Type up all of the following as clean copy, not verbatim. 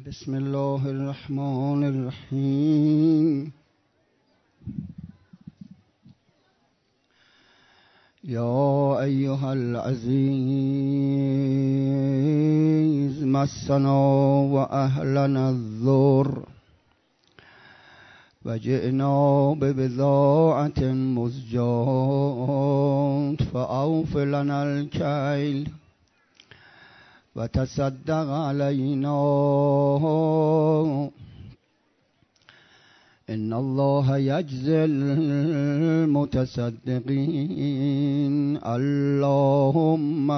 بسم الله الرحمن الرحیم. یا ایها العزیز مسنا و اهلنا الضر و جئنا ببضاعة مزجاة فأوف لنا الكيل و تصدق علینا ان الله یجزی المتصدقین. اللهم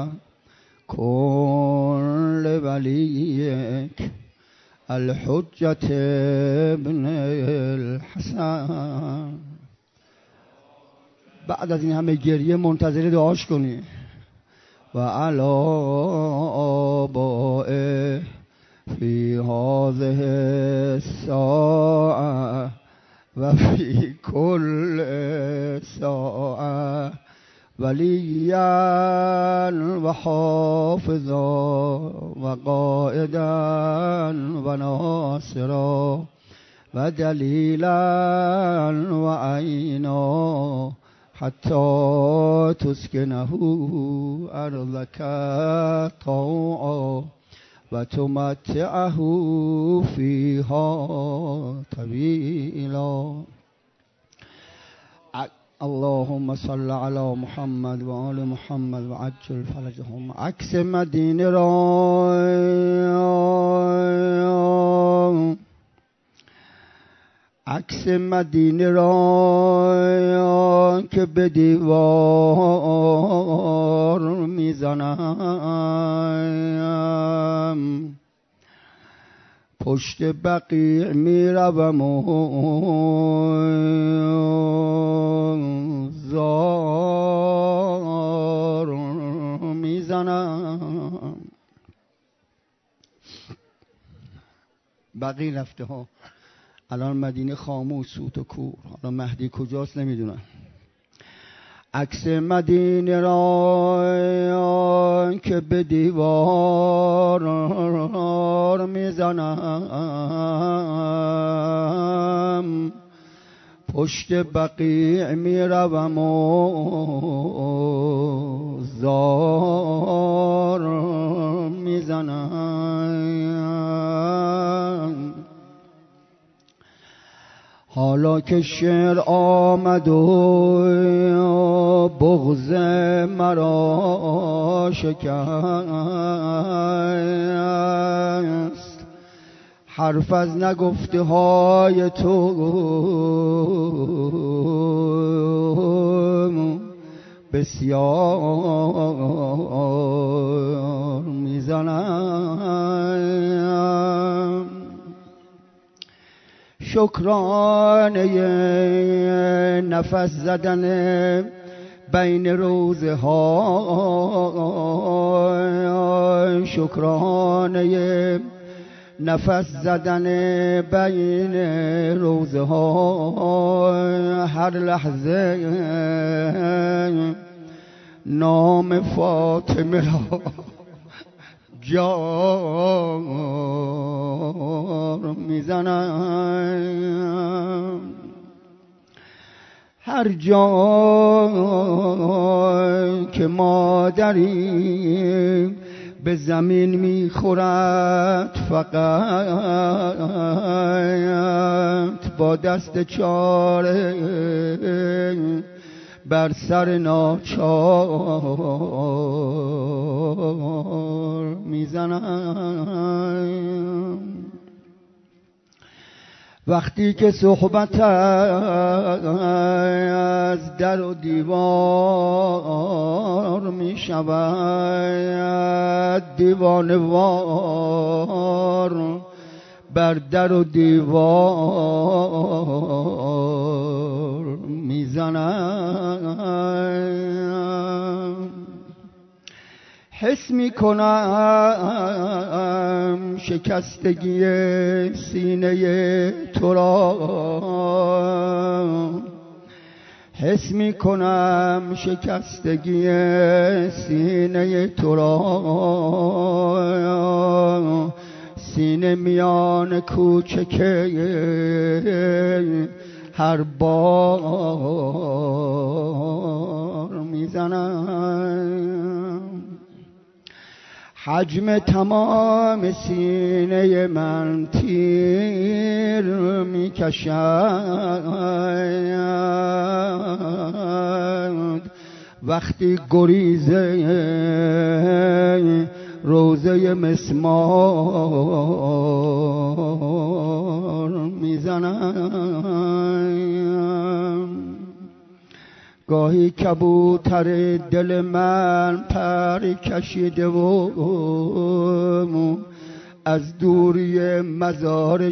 کن لولیک الحجة ابن الحسن. بعد از این همه گریه منتظر دعاش کنی. و علی آبائه فی هذه الساعة و فی کل ساعة ولیا و حافظا و قائدا و ناصرا و دلیلا و عینا حتی تسکنه ارضک طوعا و تمتعه فیها طویلا. اللهم صل علی محمد و آل محمد و عجل فرجهم. عکس مدینه را عکس مدینه را که به دیوار میزنم، پشت بقیع میروم و زار میزنم. بقیع رفته ها، الان مدینه خاموش، سوت و کور. حالا مهدی کجاست نمیدونم. عکس مدینه را که به دیوار میزنم، پشت بقیع میروم و زار میزنم. حالا که شعر آمد و بغض مرا شکست، حرف از نگفته های تو بسیار میزنم. شکرانه نفس زدن بین روزه ها، شکرانه نفس زدن بین روزه ها. هر لحظه نام فاطمه را جار میزنم. هر جا که مادری به زمین میخورد، فقط با دست چاره بر سر ناچار میزنم. وقتی که صحبت از در و دیوار می شود، دیوانه وار بر در و دیوار میزنم. حس می کنم شکستگی سینه تو را، حس می کنم شکستگی سینه تو را. سینه میان کوچکه هر بار میزنم، حجم تمام سینه من تیر میکشد وقتی گریزه روزه مسمار میزنم. گاهی کبوتر دل من پر کشیده و از دوری مزار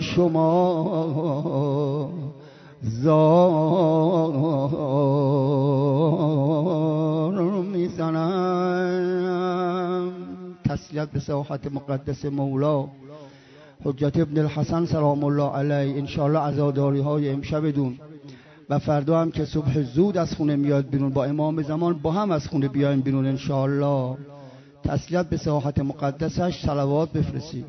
شما زار میزنم. تسلیت به ساحت مقدس مولا حجت ابن الحسن سلام الله علیه. انشاءالله عزاداری های امشب دون و فردا هم که صبح زود از خونه میاد بیرون با امام زمان با هم از خونه بیایم بیرون انشاءالله. تسلیت به ساحت مقدسش صلوات بفرستید.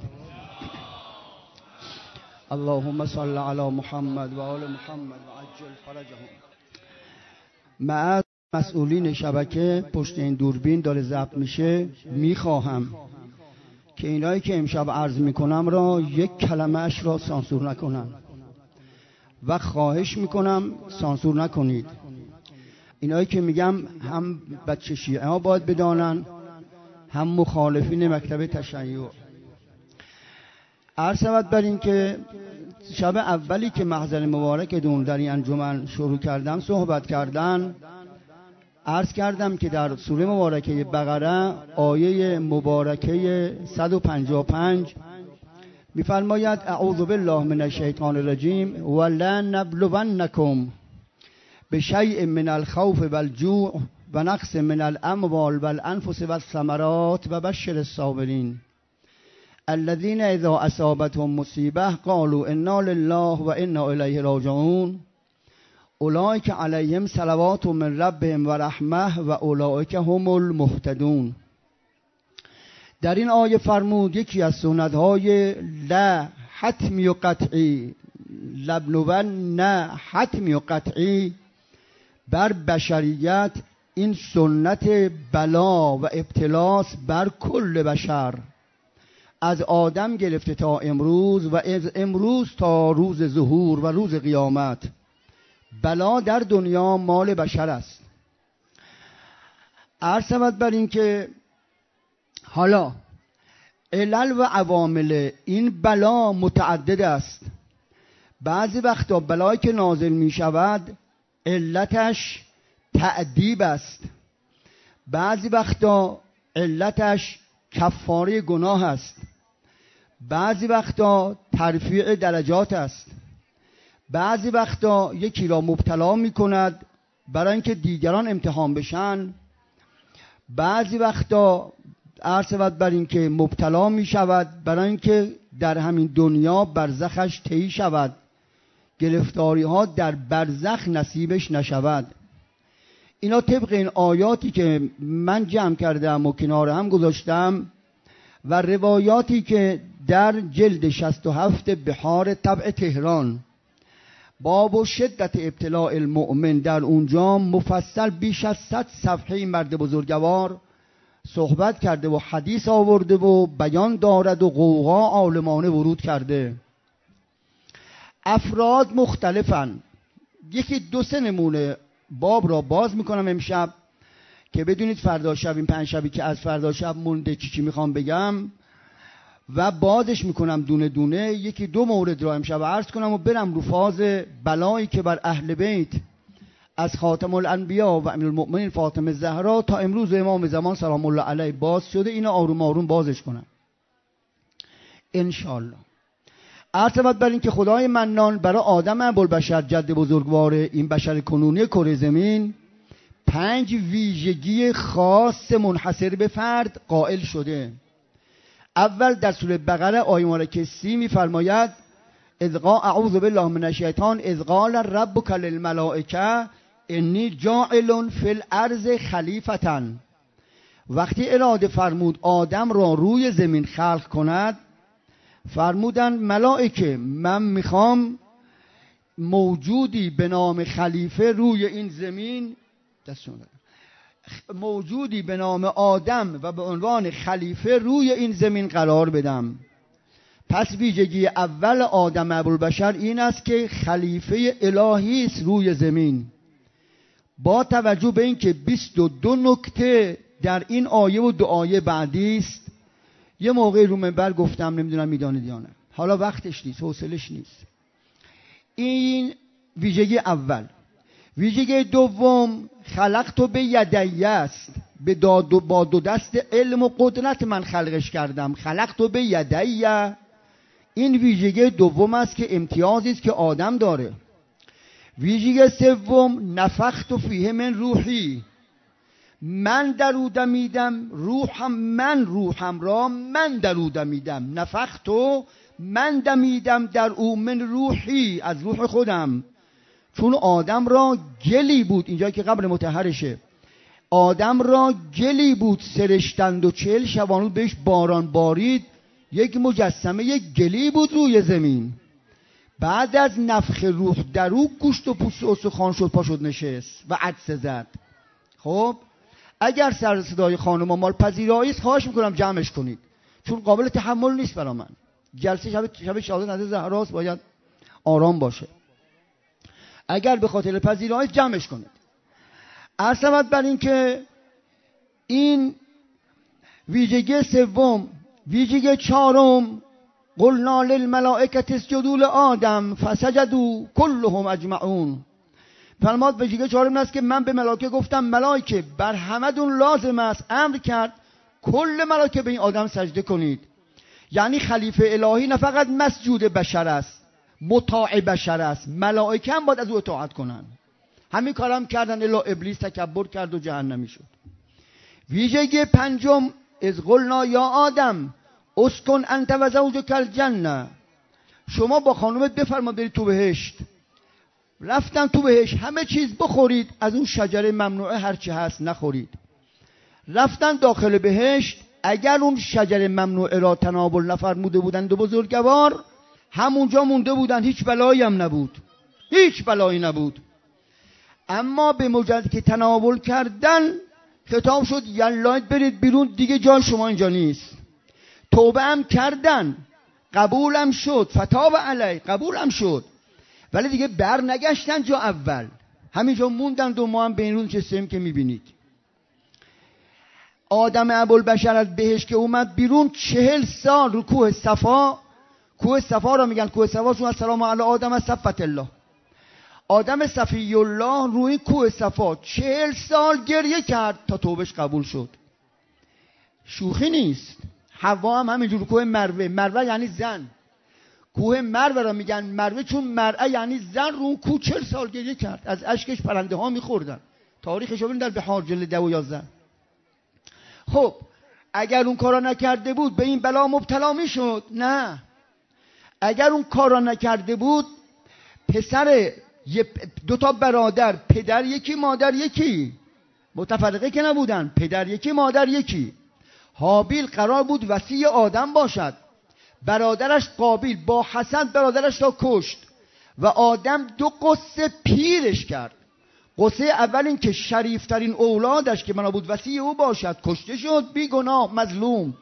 اللهم صل علی محمد و آل محمد و عجل فرجهم. مع مسئولین شبکه پشت این دوربین داره ضبط میشه، میخواهم که اینایی که امشب عرض میکنم را یک کلمه اش را سانسور نکنن و خواهش میکنم سانسور نکنید. اینایی که میگم هم بچه شیعه ها باید بدانن هم مخالفین مکتب تشیع. عرض شود بر این که شب اولی که محضر مبارک دون در این انجمن شروع کردم صحبت کردن، عرض کردم که در سوره مبارکه بقره آیه مبارکه 155 می‌فرماید اعوذ بالله من الشیطان الرجیم ولنبلونکم بشیء من الخوف والجوع و نقص من الاموال والانفس والثمرات و بشر الصابرین الذين اذا اصابتهم مصیبه قالوا انا لله و انا الیه راجعون اولئک علیهم صلوات من ربهم و رحمه و اولئک هم المهتدون. در این آیه فرمود یکی از سنت‌های لا حتمی و قطعی لبنون نه حتمی و قطعی بر بشریت، این سنت بلا و ابتلاس بر کل بشر از آدم گرفته تا امروز و از امروز تا روز ظهور و روز قیامت. بلا در دنیا مال بشر است. عرض شود بر این که حالا علل و عوامل این بلا متعدد است. بعضی وقتا بلایی که نازل می شود علتش تأدیب است، بعضی وقتا علتش کفاره گناه است، بعضی وقتا ترفیع درجات است، بعضی وقتا یکی را مبتلا می کند برای اینکه دیگران امتحان بشن، بعضی وقتا عرض شود بر این که مبتلا می شود برای اینکه در همین دنیا برزخش طی شود، گرفتاری ها در برزخ نصیبش نشود. اینا طبق این آیاتی که من جمع کردم و کنار هم گذاشتم و روایاتی که در جلد 67 بحار طبع تهران باب و شدت ابتلاء المؤمن در اونجا مفصل بیش از 100 صفحه مرد بزرگوار صحبت کرده و حدیث آورده و بیان دارد و غوغا عالمانه ورود کرده. افراد مختلفن. یکی دو سه نمونه باب را باز میکنم امشب که بدونید فردا شب این 5 شبی که از فردا شب مونده چی میخوام بگم و بازش میکنم دونه دونه. یکی دو مورد را امشب عرض کنم و برم رو فاز بلایی که بر اهل بیت از خاتم الانبیا و امیر المؤمنین فاطمه زهرا تا امروز امام زمان سلام الله علیه باز شده. اینو آروم آروم بازش کنم انشالله. عرض شود بر این که خدای منان برای آدم ابوالبشر جد بزرگوار این بشر کنونی کره زمین 5 ویژگی خاص منحصر به فرد قائل شده. اول در سوره بقره آیه مبارکه 30 می‌فرماید اعوذ بالله من الشیطان اذ قال ربک للملائکه انی جاعل فی الارض خلیفة. وقتی اراده فرمود آدم را روی زمین خلق کند فرمودن ملائکه من میخوام موجودی به نام خلیفه روی این زمین، موجودی به نام آدم و به عنوان خلیفه روی این زمین قرار بدم. پس ویژگی اول آدم ابوالبشر این است که خلیفه الهی است روی زمین. با توجه به اینکه 22 نکته در این آیه و دعای بعدی است، یه موقع رو منبر گفتم، نمیدونم میدانید یا نه، حالا وقتش نیست، حوصلش نیست. این ویژگی اول. ویژگی دوم خلقت به یدی است، با دو دست علم و قدرت من خلقش کردم. خلقت به یدی، این ویژگی دوم است که امتیازی است که آدم داره. ویژگی سوم نفخت فیه من روحی، من در او دمیدم روحم، من روحم را من در او دمیدم. نفخت من دمیدم در او من روحی، از روح خودم. چون آدم را گلی بود، اینجا که قبر مطهرشه، آدم را گلی بود سرشتند و 40 شبانه بهش باران بارید، یک مجسمه یک گلی بود روی زمین. بعد از نفخ روح در او گوشت و پوست و استخوان شد، پا شد نشست و عدسه زد. خب اگر سر صدای خانم مال پذیرایی است خواهش میکنم جمعش کنید، چون قابل تحمل نیست برا من. جلسه شب شهادت نزد زهراست، باید آرام باشه. اگر به خاطر پذیرایی جمعش کنید. عرض بر این که این ویژگی سوم. ویژگی چهارم قلنا للملائکه اسجدوا لآدم فسجدوا كلهم اجمعون. فرماد ویژگی چهارم این است که من به ملائکه گفتم ملائکه بر همدون لازم است، امر کرد کل ملائکه به این آدم سجده کنید. یعنی خلیفه الهی نه فقط مسجود بشر است، مطاع بشر است، ملائکه هم باید از او اطاعت کنن. همین کارم کردن الا ابلیس تکبر کرد و جهنمی شد. ویژگی پنجم از قلنا یا آدم اسکن انت و زوجک الجنه، شما با خانومت بفرما برید تو بهشت. رفتن تو بهشت، همه چیز بخورید، از اون شجره ممنوعه هرچی هست نخورید. رفتن داخل بهشت، اگر اون شجره ممنوعه را تناول نفرموده بودند دو بزرگوار، همونجا مونده بودن، هیچ بلایی هم نبود، هیچ بلایی نبود. اما به مجرد که تناول کردن خطاب شد یلاید برید بیرون، دیگه جای شما اینجا نیست. توبه هم کردن، قبولم شد، فتاب علی، قبولم شد، ولی دیگه بر نگشتن جا اول، همینجا موندن. دو ما هم به این روز چستیم که میبینید. آدم ابوالبشر از بهشت که اومد بیرون 40 سال رو کوه صفا، کوه صفا را میگن کوه صفا چون السلام علی آدم از صفت الله، آدم صفی الله روی کوه صفا 40 سال گریه کرد تا توبش قبول شد. شوخی نیست. حوا هم همینجور کوه مروه، مروه یعنی زن، کوه مروه را میگن مروه چون مرأه یعنی زن، رو اون کوه 40 سال گریه کرد، از اشکش پرنده ها میخوردن. تاریخش رو ببین در بحار جلد 10 و 11. خب اگر اون کارا نکرده بود به این بلا مبتلا میشد؟ نه. اگر اون کارا نکرده بود، پسر دو تا برادر، پدر یکی مادر یکی، متفرقه که نبودن، پدر یکی مادر یکی. هابیل قرار بود وصی آدم باشد، برادرش قابیل با حسد برادرش را کشت و آدم 2 قصه پیرش کرد. قصه اول این که شریفترین اولادش که بنا بود وصی او باشد کشته شد، بی گناه مظلوم.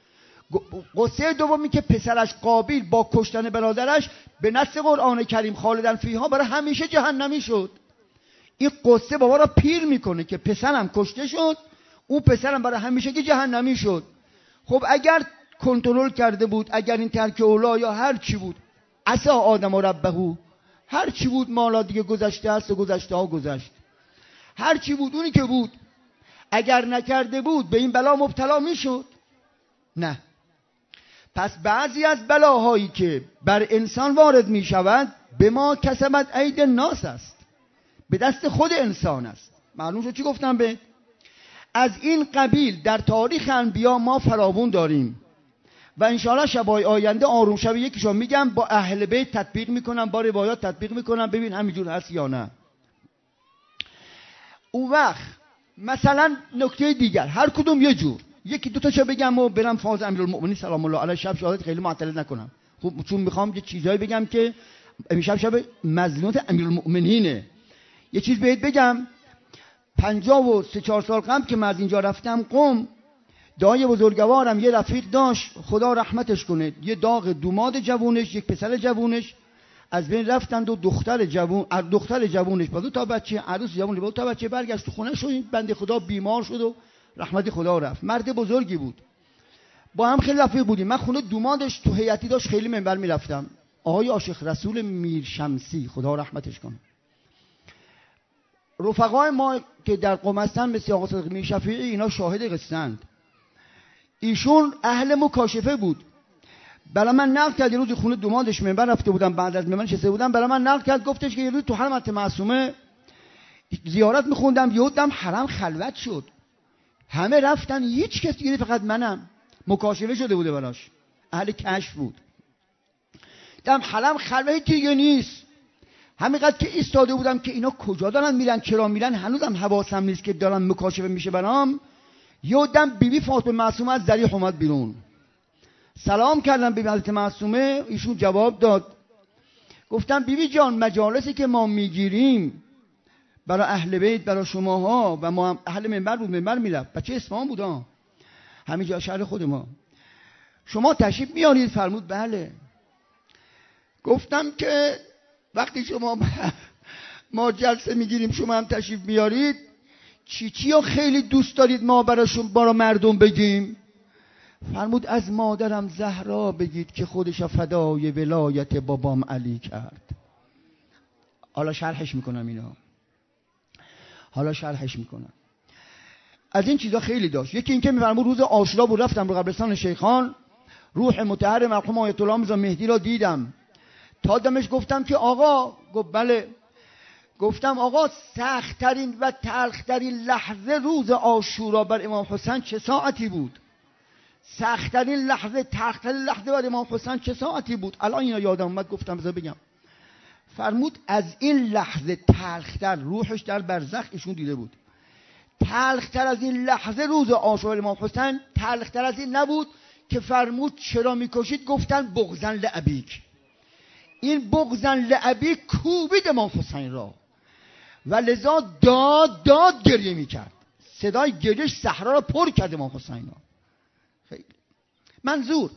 قصه دومی که پسرش قابیل با کشتن برادرش به نص قرآن کریم خالدن فیها برای همیشه جهنمی شد. این قصه بابا را پیر میکنه که پسرم کشته شد، اون پسرم برای همیشه که جهنمی شد. خب اگر کنترل کرده بود، اگر این ترک اولا یا هر چی بود، عسى آدم ربه، هر چی بود مالا دیگه گذشته است و گذشته ها گذشت، هر چی بود اونی که بود. اگر نکرده بود به این بلا مبتلا میشد؟ نه. پس بعضی از بلاهایی که بر انسان وارد می شود به ما کسبت اید الناس است، به دست خود انسان است. معلوم شد چی گفتم؟ به از این قبیل در تاریخ انبیا ما فراوون داریم و انشاءالله شبای آینده آروم شب یکیشو میگم، با اهل بیت تطبیق میکنم، با روایات تطبیق میکنم، ببین همینجور هست یا نه. اون وقت مثلا نکته دیگر، هر کدوم یه جور، یکی دو تا چه بگم و برم فاز امیرالمؤمنین سلام الله علیه شب شهادت خیلی معطل نکنم. خب چون میخوام یه چیزایی بگم که امشب شب مظنونت امیرالمؤمنینه. یه چیز بهت بگم، 53-4 سال قبل که من از اینجا رفتم قم، دایی بزرگوارم یه رفیق داشت، خدا رحمتش کنه، یه داغ دوماد جوونش، یک پسر جوونش از بین رفتند و دختر جوونش با دو تا بچه، عروس جوون با دو تا بچه برگشت تو خونه شد. این بنده خدا بیمار شد و رحمت خدا رفت. مرد بزرگی بود، با هم خیلی رفیق بودیم. من خونه دومادش تو هیئتی داشت، خیلی منبر میرفتم. آقای عاشق رسول میرشمسی خدا رحمتش کنه. رفقای ما که در قم هستن مثل آقا صادق میرشفیعی، اینا شاهد قصه‌اند. ایشون اهل مکاشفه بود. برای من نقل کرد، یه روز خونه دومادش منبر رفته بودم، بعد از منبر نشسته بودم، برای من نقل کرد، گفتش که یه روز تو حرمت معصومه زیارت میخوندم، یهودم حرم خلوت شد، همه رفتن، هیچ کس دیگه، فقط منم. مکاشفه شده بوده براش، اهل کشف بود. دم حرم خلوت دیگه نیست. همینقدر که ایستاده بودم که اینا کجا دارن میرن، چرا میرن، هنوزم حواسم نیست که دارن مکاشفه میشه برام. یهودم بیبی فاطمه معصومه از ذریح اومد بیرون. سلام کردم به حضرت معصومه، ایشون جواب داد. گفتم بیبی جان، مجالسی که ما میگیریم برای اهل بیت، برای شماها، و ما هم اهل منبر بود، منبر میرفت، بچه اصفهان بود، همینجا شهر خود ما، شما تشریف میارید؟ فرمود بله. گفتم که وقتی شما ما جلسه میگیریم شما هم تشریف میارید، چی رو خیلی دوست دارید ما برای مردم بگیم؟ فرمود از مادرم زهرا بگید که خودش فدای ولایت بابام علی کرد. حالا شرحش میکنم اینا، از این چیزا خیلی داشت. یکی این که میفرمود روز عاشورا بود، رفتم رو قبرستان شیخان، روح مطهر مرحوم آیت الله میرزا مهدی را دیدم. تا دمش گفتم که آقا، گفت بله. گفتم آقا سخت‌ترین و تلخ‌ترین لحظه روز عاشورا بر امام حسین چه ساعتی بود؟ سخت‌ترین لحظه، تلخ‌ترین لحظه بر امام حسین چه ساعتی بود؟ الان اینا یادم اومد، گفتم بذار بگم. فرمود از این لحظه تلخ‌تر، روحش در برزخ ایشون دیده بود، تلخ‌تر از این لحظه روز عاشورا بر امام حسین، تلخ‌تر از این نبود که فرمود چرا میکشید؟ گفتن بغضاً لابیک. این بغضاً لابیک کوبید امام حسین را و لذا داد گریه میکرد. صدای گریهش صحرا را پر کرد امام حسین را. خیلی منظور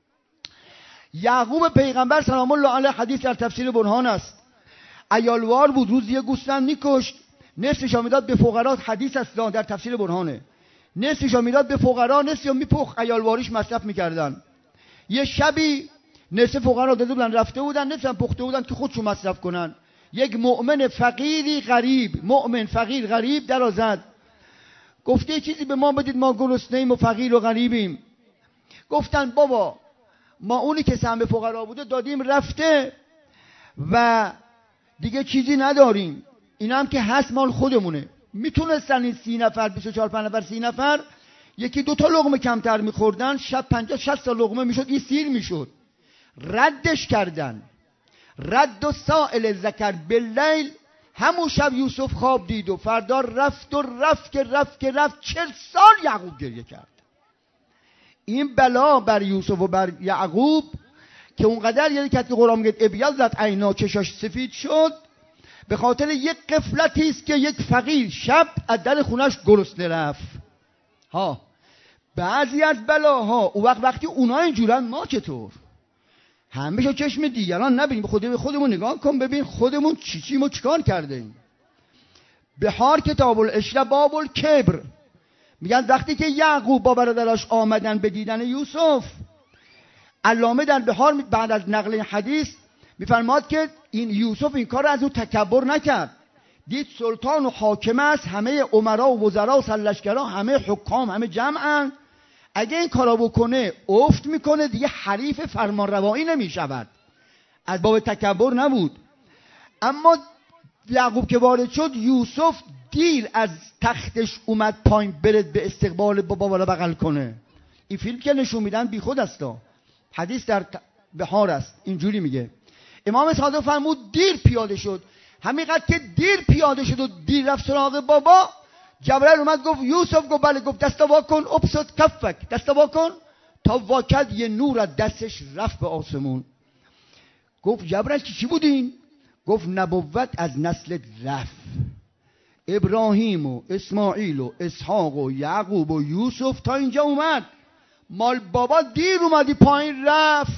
یعقوب پیغمبر سلام الله علیه، حدیث در تفسیر برهان است، عیالوار بود، روز یه گوسفند میکشت، نصفش میداد به فقرا. حدیث است در تفسیر برهانه. نصفش میداد به فقرا، نصفش میپخت، عیالواریش مصرف میکردن. یه شبی نصف فقرا داده بودن رفته بودن، نصف هم پخته بودن که خودشون مصرف کنن. یک مؤمن فقیری غریب، مؤمن فقیر غریب در زد، گفته چیزی به ما بدید، ما گرسنه‌ایم و فقیر و غریبیم. گفتن بابا ما اونی که سهم فقرا بوده دادیم رفته و دیگه چیزی نداریم، اینا هم که هست مال خودمونه. میتونستن این 30 نفر 24-5 نفر 30 نفر یکی 2 تا لقمه کمتر میخوردن، شب 50-60 تا لقمه میشد، این سیر میشد. ردش کردن. رد و سائل ذکر باللیل. همون شب یوسف خواب دید و فردا رفت 40 سال یعقوب گریه کرد. این بلا بر یوسف و بر یعقوب که اونقدر یعنی که قرآن میگه ابیضت عینا، چشاش سفید شد، به خاطر یک غفلتی است که یک فقیر شب از در خونش گرسنه رفت. بعضی از بلاها او وقتی اونا اینجورن، ما چطور؟ همیشه چشم دیگران نبینیم، به خودمون نگاه کن، ببین خودمون چی ما چیکار کرده ایم. بهار کتاب العشره باب الکبر. میگن وقتی که یعقوب با برادراش آمدن به دیدن یوسف، علامه در بهار بعد از نقل این حدیث میفرماد که این یوسف این کار از اون تکبر نکرد، دید سلطان و حاکم است، همه امرا و وزرا و سرلشکرا، همه حکام، همه جمعن، اگه این کارا بکنه افت میکنه، دیگه حریف فرمان روایی نمیشود. از باب تکبر نبود. اما یعقوب که وارد شد، یوسف دیر از تختش اومد پایین برد به استقبال بابا ولا بغل کنه. این فیلم که نشون میدن بی خود است. حدیث در بهار است اینجوری میگه. امام صادق فرمود دیر پیاده شد. همینقدر که دیر پیاده شد و دیر رفت سراغ بابا، جبرائیل اومد گفت یوسف، گفت بله. گفت دستا وا کن، ابسط کفک، دستا وا کن. تا واکد یه نور از دستش رفت به آسمون. گفت جبرائیل چی بودین؟ گفت نبوت از نسلت رفت. ابراهیم و اسماعیل و اسحاق و یعقوب و یوسف تا اینجا اومد، مال بابا دیر اومدی پایین رفت.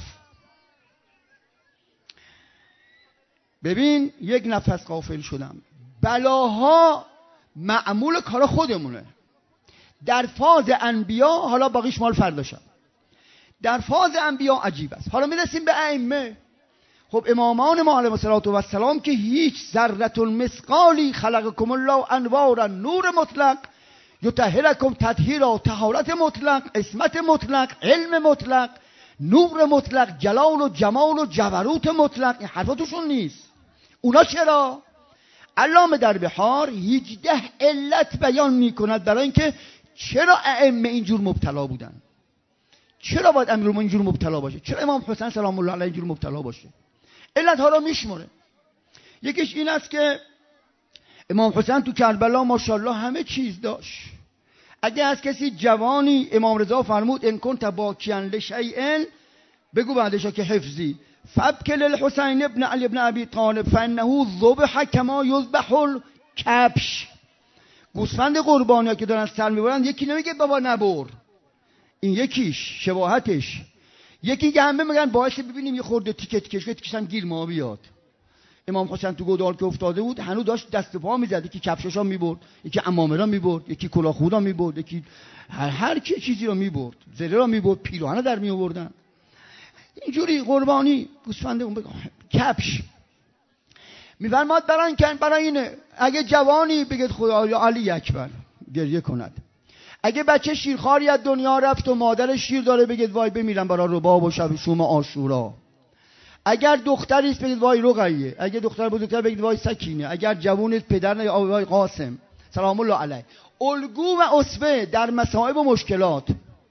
ببین یک نفس غافل شدم. بلاها معمول کار خودمونه. در فاز انبیا، حالا باقیش مال فردا شب، در فاز انبیا عجیب است. حالا میرسیم به ائمه. خب امامان ما علیهم السلام که هیچ ذره المثقالی خلقکم الله انوارا، نور مطلق، یطهرکم تطهیرا، طهارت مطلق، عصمت مطلق، علم مطلق، نور مطلق، جلال و جمال و جبروت مطلق. این حرفا توشون نیست. اونا چرا؟ علامه در بحار 18 علت بیان میکند برای اینکه چرا ائمه اینجور مبتلا بودن. چرا باید امیرالمومنین اینجور مبتلا باشه؟ چرا امام حسین سلام الله علیه اینجور مبتلا باشه؟ علت ها را میشمره. یکیش این است که امام حسین تو کربلا ماشاءالله همه چیز داشت. اگه از کسی جوانی، امام رضا فرمود ان کنت باکیا لشیء، بگو بعدش که حفظی، فابک للحسین ابن علی ابن ابی طالب فانه ذبح کما یذبح الکبش. گوسفند قربانی ها که دارن سر میبرن، یکی نمیگه بابا نبر، این یکیش شباهتش. یکی که همه میگن باعث ببینیم یه خورده تیکش هم گیر ما بیاد. امام حسین تو گودال که افتاده بود هنوز داشت دست و پا میزد، یکی کفشاشا میبرد، یکی عمامه را میبرد، یکی کلاه خودا میبرد، یکی هر کی چیزی رو میبرد، زره را میبرد، پیراهن در میآوردن. اینجوری قربانی گوسفند اون کفش میفرماد برای اینه اگه جوانی بگید خدا علی اکبر گریه کند. اگه بچه شیرخواری از دنیا رفت و مادر شیر داره بگید وای بمیرم برای رباب و شب شوم عاشورا. اگر دختری است بگید وای رقیه. اگه دختر بزرگتر بگید وای سکینه. اگر جوون است پدر وای قاسم سلام الله علیه. الگو و اسوه در مصائب و مشکلات.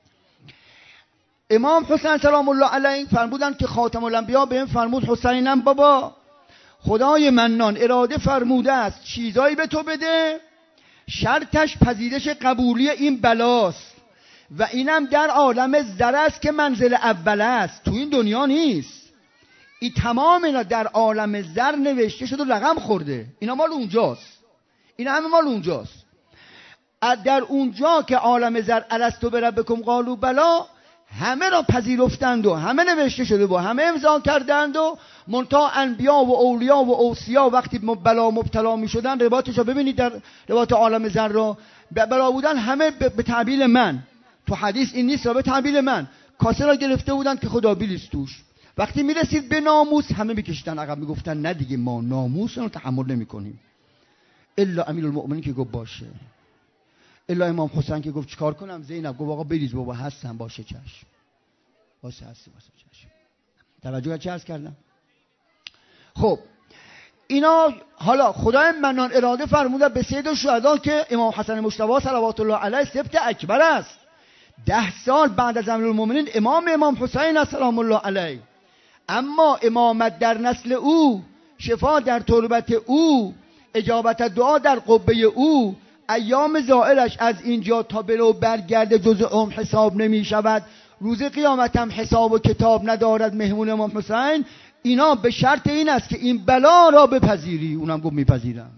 امام حسین سلام الله علیه فرمودن که خاتم الانبیا بهم فرمود حسینم بابا خدای منان اراده فرموده است چیزایی به تو بده، شرطش پذیرش قبولی این بلاست و اینم در عالم زر است که منزل اول است، تو این دنیا نیست. این تمام اینا در عالم زر نوشته شده و رقم خورده. اینا مال اونجاست، اینا همه مال اونجاست. در اونجا که عالم زر الستو بربکم قالوا بلا، همه را پذیرفتند و همه نوشته شده و همه امضا کردند و منتها انبیا و اولیا و اوصیا وقتی بلا مبتلا می شدن، روایتش رو ببینید در روایت عالم زر را بلا بودن، همه به تعبیر من، تو حدیث این نیست، به تعبیر من کاسه را گرفته بودن که خدا بیلیست توش. وقتی می رسید به ناموس همه میکشیدن عقب، میگفتن نه دیگه ما ناموس رو تحمل نمی کنیم الا امیرالمؤمنین که گفت باشه، الا امام حسین که گفت چیکار کنم، زینب گفت آقا بریز بابا هستم، باشه چشم، باشه هستی باشه چشم. توجه چه عرض کردم؟ خب اینا حالا خدای منان اراده فرموده به سید الشهدا که امام حسن مجتبی صلوات الله علیه سبط اکبر است. 10 سال بعد از امیرالمؤمنین امام حسین سلام الله علیه. اما امامت در نسل او، شفا در تربت او، اجابت دعا در قبه او، ایام زائرش از اینجا تا بلو برگرد جز حساب نمی شود، روز قیامت هم حساب و کتاب ندارد مهمون امام حسین. اینا به شرط این است که این بلا را بپذیری. اونم گفت میپذیرم.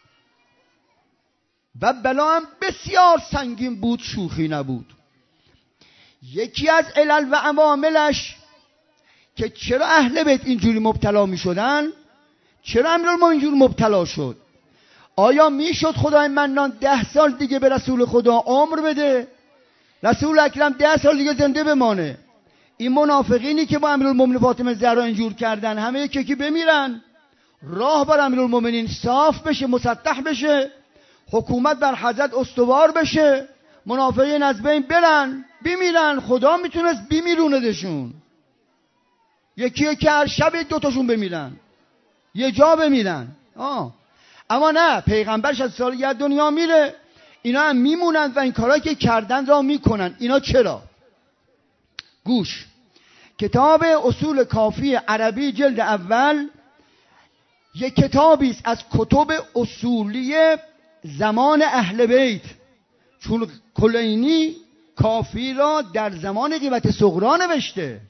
و بلا هم بسیار سنگین بود، شوخی نبود. یکی از علل و عواملش که چرا اهل بیت اینجوری مبتلا می شدن، چرا امیرالمومنین اینجور مبتلا شد؟ آیا میشد خدای منان 10 سال دیگه به رسول خدا عمر بده؟ رسول اکرم 10 سال دیگه زنده بمانه. این منافقینی که با امیرالمومنین فاطمه زهرا اینجور کردن همه یکی بمیرن، راه بر امیرالمومنین صاف بشه، مسطح بشه، حکومت بر حضرت استوار بشه، منافقین از بین برن بمیرن. خدا میتونست بمیروندشون. یکی که هر شب 2 تاشون بمیرن، یه جا بمیرن. اما نه، پیغمبرش از سال یه دنیا میره، اینا هم میمونن و این کارهایی که کردن را میکنن. اینا چرا؟ گوش، کتاب اصول کافی عربی جلد اول یک کتابی است از کتب اصولی زمان اهل بیت، چون کلینی کافی را در زمان غیبت صغرا نوشته،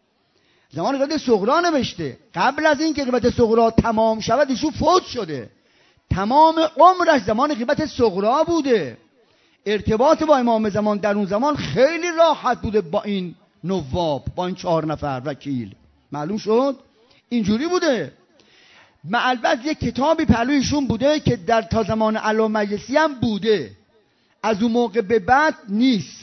زمان غیبت صغرا نوشته. قبل از این که غیبت صغرا تمام شود ایشون فوت شده، تمام عمرش زمان غیبت صغرا بوده. ارتباط با امام زمان در اون زمان خیلی راحت بوده با این نواب، با این 4 نفر وکیل. معلوم شد اینجوری بوده. البته یک کتابی پهلویشون بوده که در تا زمان علامه مجلسی هم بوده، از اون موقع به بعد نیست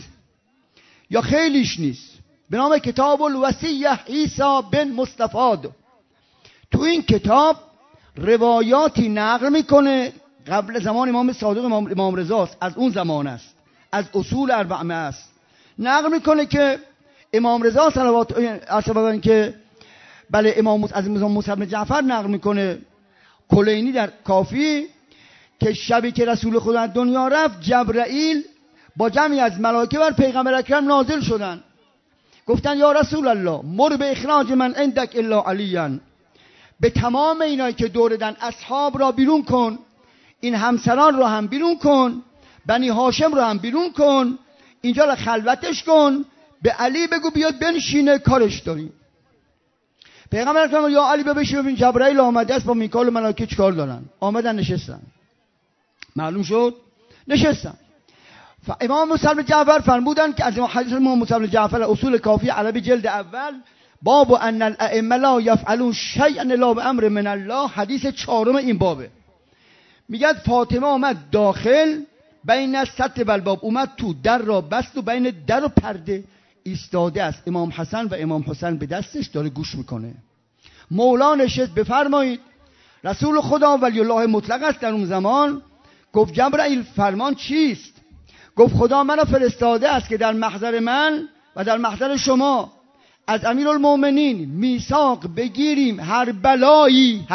یا خیلیش نیست، به نام کتاب الوصیه عیسی بن مستفاد. تو این کتاب روایاتی نقل میکنه قبل زمان امام صادق امام رضاست، از اون زمان است، از اصول اربعه است. نقل میکنه که امام رضا صلوات الله که بله از امام موسی بن جعفر نقل میکنه کلینی در کافی که شبی که رسول خدا از دنیا رفت، جبرائیل با جمعی از ملائکه بر پیغمبر اکرم نازل شدن، گفتن یا رسول الله مر به اخراج من عندک الا علیاً، به تمام اینایی که دوردن اصحاب را بیرون کن، این همسران را هم بیرون کن، بنی هاشم را هم بیرون کن، اینجا را خلوتش کن، به علی بگو بیاد بنشینه کارش داریم. پیغمبر اکرم یا علی بشین ببین جبرائیل آمده است با میکائیل و ملائکه چیکار دارن. آمدن نشستن، معلوم شد نشستن. امام موسی بن جعفر فرمودن که از حدیث امام موسی بن جعفر اصول کافی عربی جلد اول باب ان الائمه لا یفعلون شیئا الا بامر من الله، حدیث 4 این بابه. میگه فاطمه آمد داخل، بین الستر و الباب، اومد تو، در را بست و بین در و پرده ایستاده است. امام حسن و امام حسین به دستش داره گوش میکنه. مولا نشست بفرمایید. رسول خدا ولی الله مطلق است در اون زمان. گفت جبرائیل فرمان چیست؟ گفت خدا منو فرستاده است که در محضر من و در محضر شما از امیرالمومنین میثاق بگیریم هر بلایی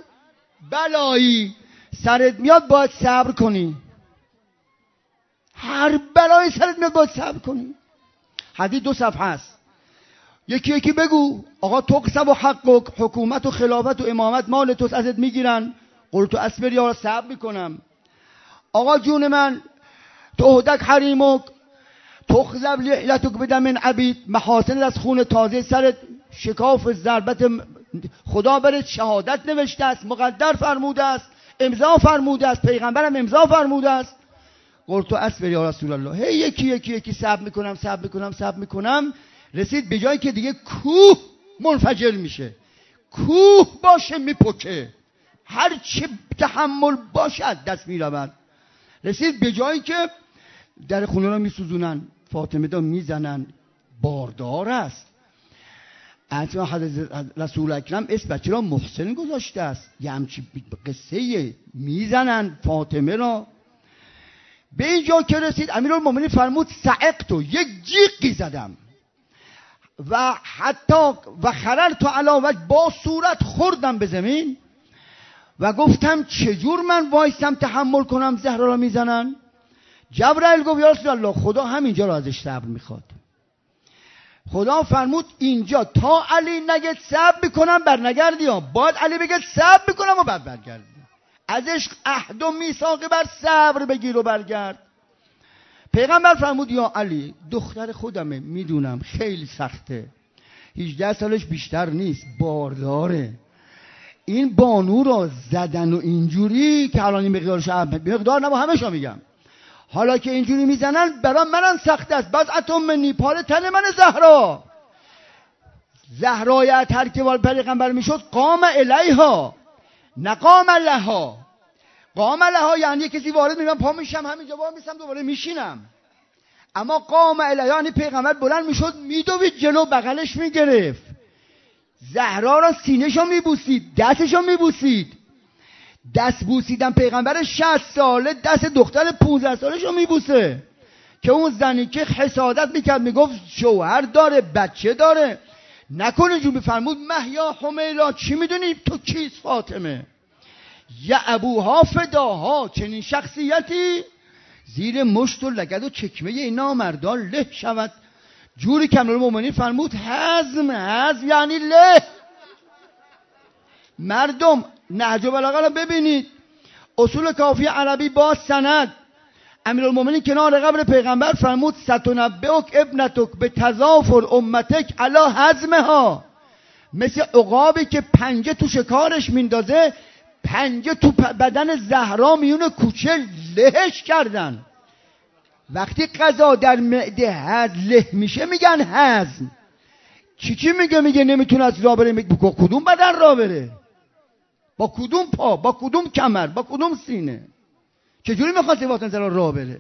سرت میاد باید صبر کنی. هر بلایی سرت میاد باید صبر کنی. حدیث 2 صفحه است. یکی بگو آقا تقسم و حقق، حکومت و خلافت و امامت مال توست، ازت میگیرن. قلت اصبر یا صبر میکنم. آقا جون من تهدک حریمک تخذب لحیتک بدم عبید، محاسن از خون تازه سرت شکاف ضربت خدا برت شهادت نوشته است، مقدر فرموده است، امضا فرموده است، پیغمبرم امضا فرموده است. قلت اصبر یا رسول الله. هی یکی صبر میکنم. رسید به جایی که دیگه کوه منفجر میشه، کوه باشه میپکه، هر چه تحمل باشد دست میرود. رسید به جایی که در خونه را میسوزونن، فاطمه را میزنن، باردار است. اصلا حضرت رسول اکرم اسم بچه را محسن گذاشته است. یه همچی قصه میزنن فاطمه را. به اینجا که رسید امیرالمومنین فرمود صعقتو، یک جیغی زدم و حتی و خررت علی وجه، با صورت خوردم به زمین و گفتم چجور من وایسم تحمل کنم زهرا را میزنن. جبرائیل گفت یا رسول الله خدا همینجا را ازش صبر میخواد. خدا فرمود اینجا تا علی نگه صبر میکنم بر نگردی ها، باید علی بگه صبر میکنم و بعد برگردی. ازش عهد و میثاق بر صبر بگیر و برگرد. پیغمبر فرمود یا علی دختر خودمه، میدونم خیلی سخته، 18 سالش بیشتر نیست، بارداره، این بانو را زدن و اینجوری که الان این مقدار نبا همشو میگم، حالا که اینجوری میزنن برای منم سخت است. باز اتم منی، پاره تن من زهرا. زهرای اطهر که وال پیغمبر میشد قام الیها نقام لها. قام لها یعنی کسی وارد میشم پا میشم همینجا وای میسم دوباره میشینم. اما قام الیها یعنی پیغمبر بلند میشد میدوید جلو، بغلش میگرفت، زهرا را سینه‌شو میبوسید، دستشو میبوسید. دست بوسیدن پیغمبر 60 ساله دست دختر 15 سالشو میبوسه که اون زنی که حسادت میکرد میگفت شوهر داره بچه داره نکنه جون. بفرمود مهیا حمیلا، چی میدونی تو کیست فاطمه؟ یا ابوها فداها، چنین شخصیتی زیر مشت و لگد و چکمه اینا مردان له شود. جوری که امیرالمومنین فرمود حزم یعنی له. مردم نهج البلاغه رو ببینید، اصول کافی عربی با سند. امیرالمومنین کنار قبر پیغمبر فرمود ستنبئک ابنتک به تظافر امتک علی هضمها. مثل عقابی که پنجه تو شکارش میندازه، پنجه تو بدن زهرا میون کوچه لهش کردن. وقتی غذا در معده له میشه میگن هضم. چی میگه نمیتونه از راه بره. با کدوم بدن راه بره؟ با کدوم پا؟ با کدوم کمر؟ با کدوم سینه؟ چجوری میخواد فاطمه زهرا راه بره؟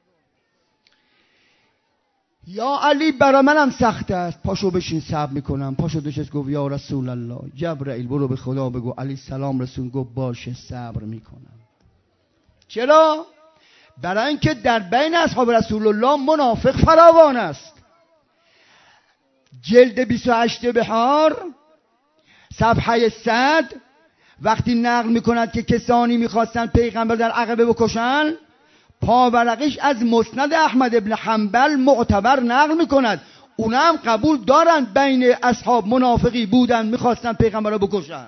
یا علی برا منم سخت است. پاشو بشین صبر میکنم. پاشو نشست گفت یا رسول الله. جبرائیل برو به خدا بگو علی سلام رسول. گفت باشه صبر میکنم. چرا؟ برای اینکه در بین اصحاب رسول الله منافق فراوان است. جلد 28 بهار صفحه 100 وقتی نقل میکند که کسانی میخواستن پیغمبر در عقبه بکشن، پاورقیش از مسند احمد ابن حنبل معتبر نقل میکند. اونا هم قبول دارن بین اصحاب منافقی بودن میخواستن پیغمبر رو بکشن.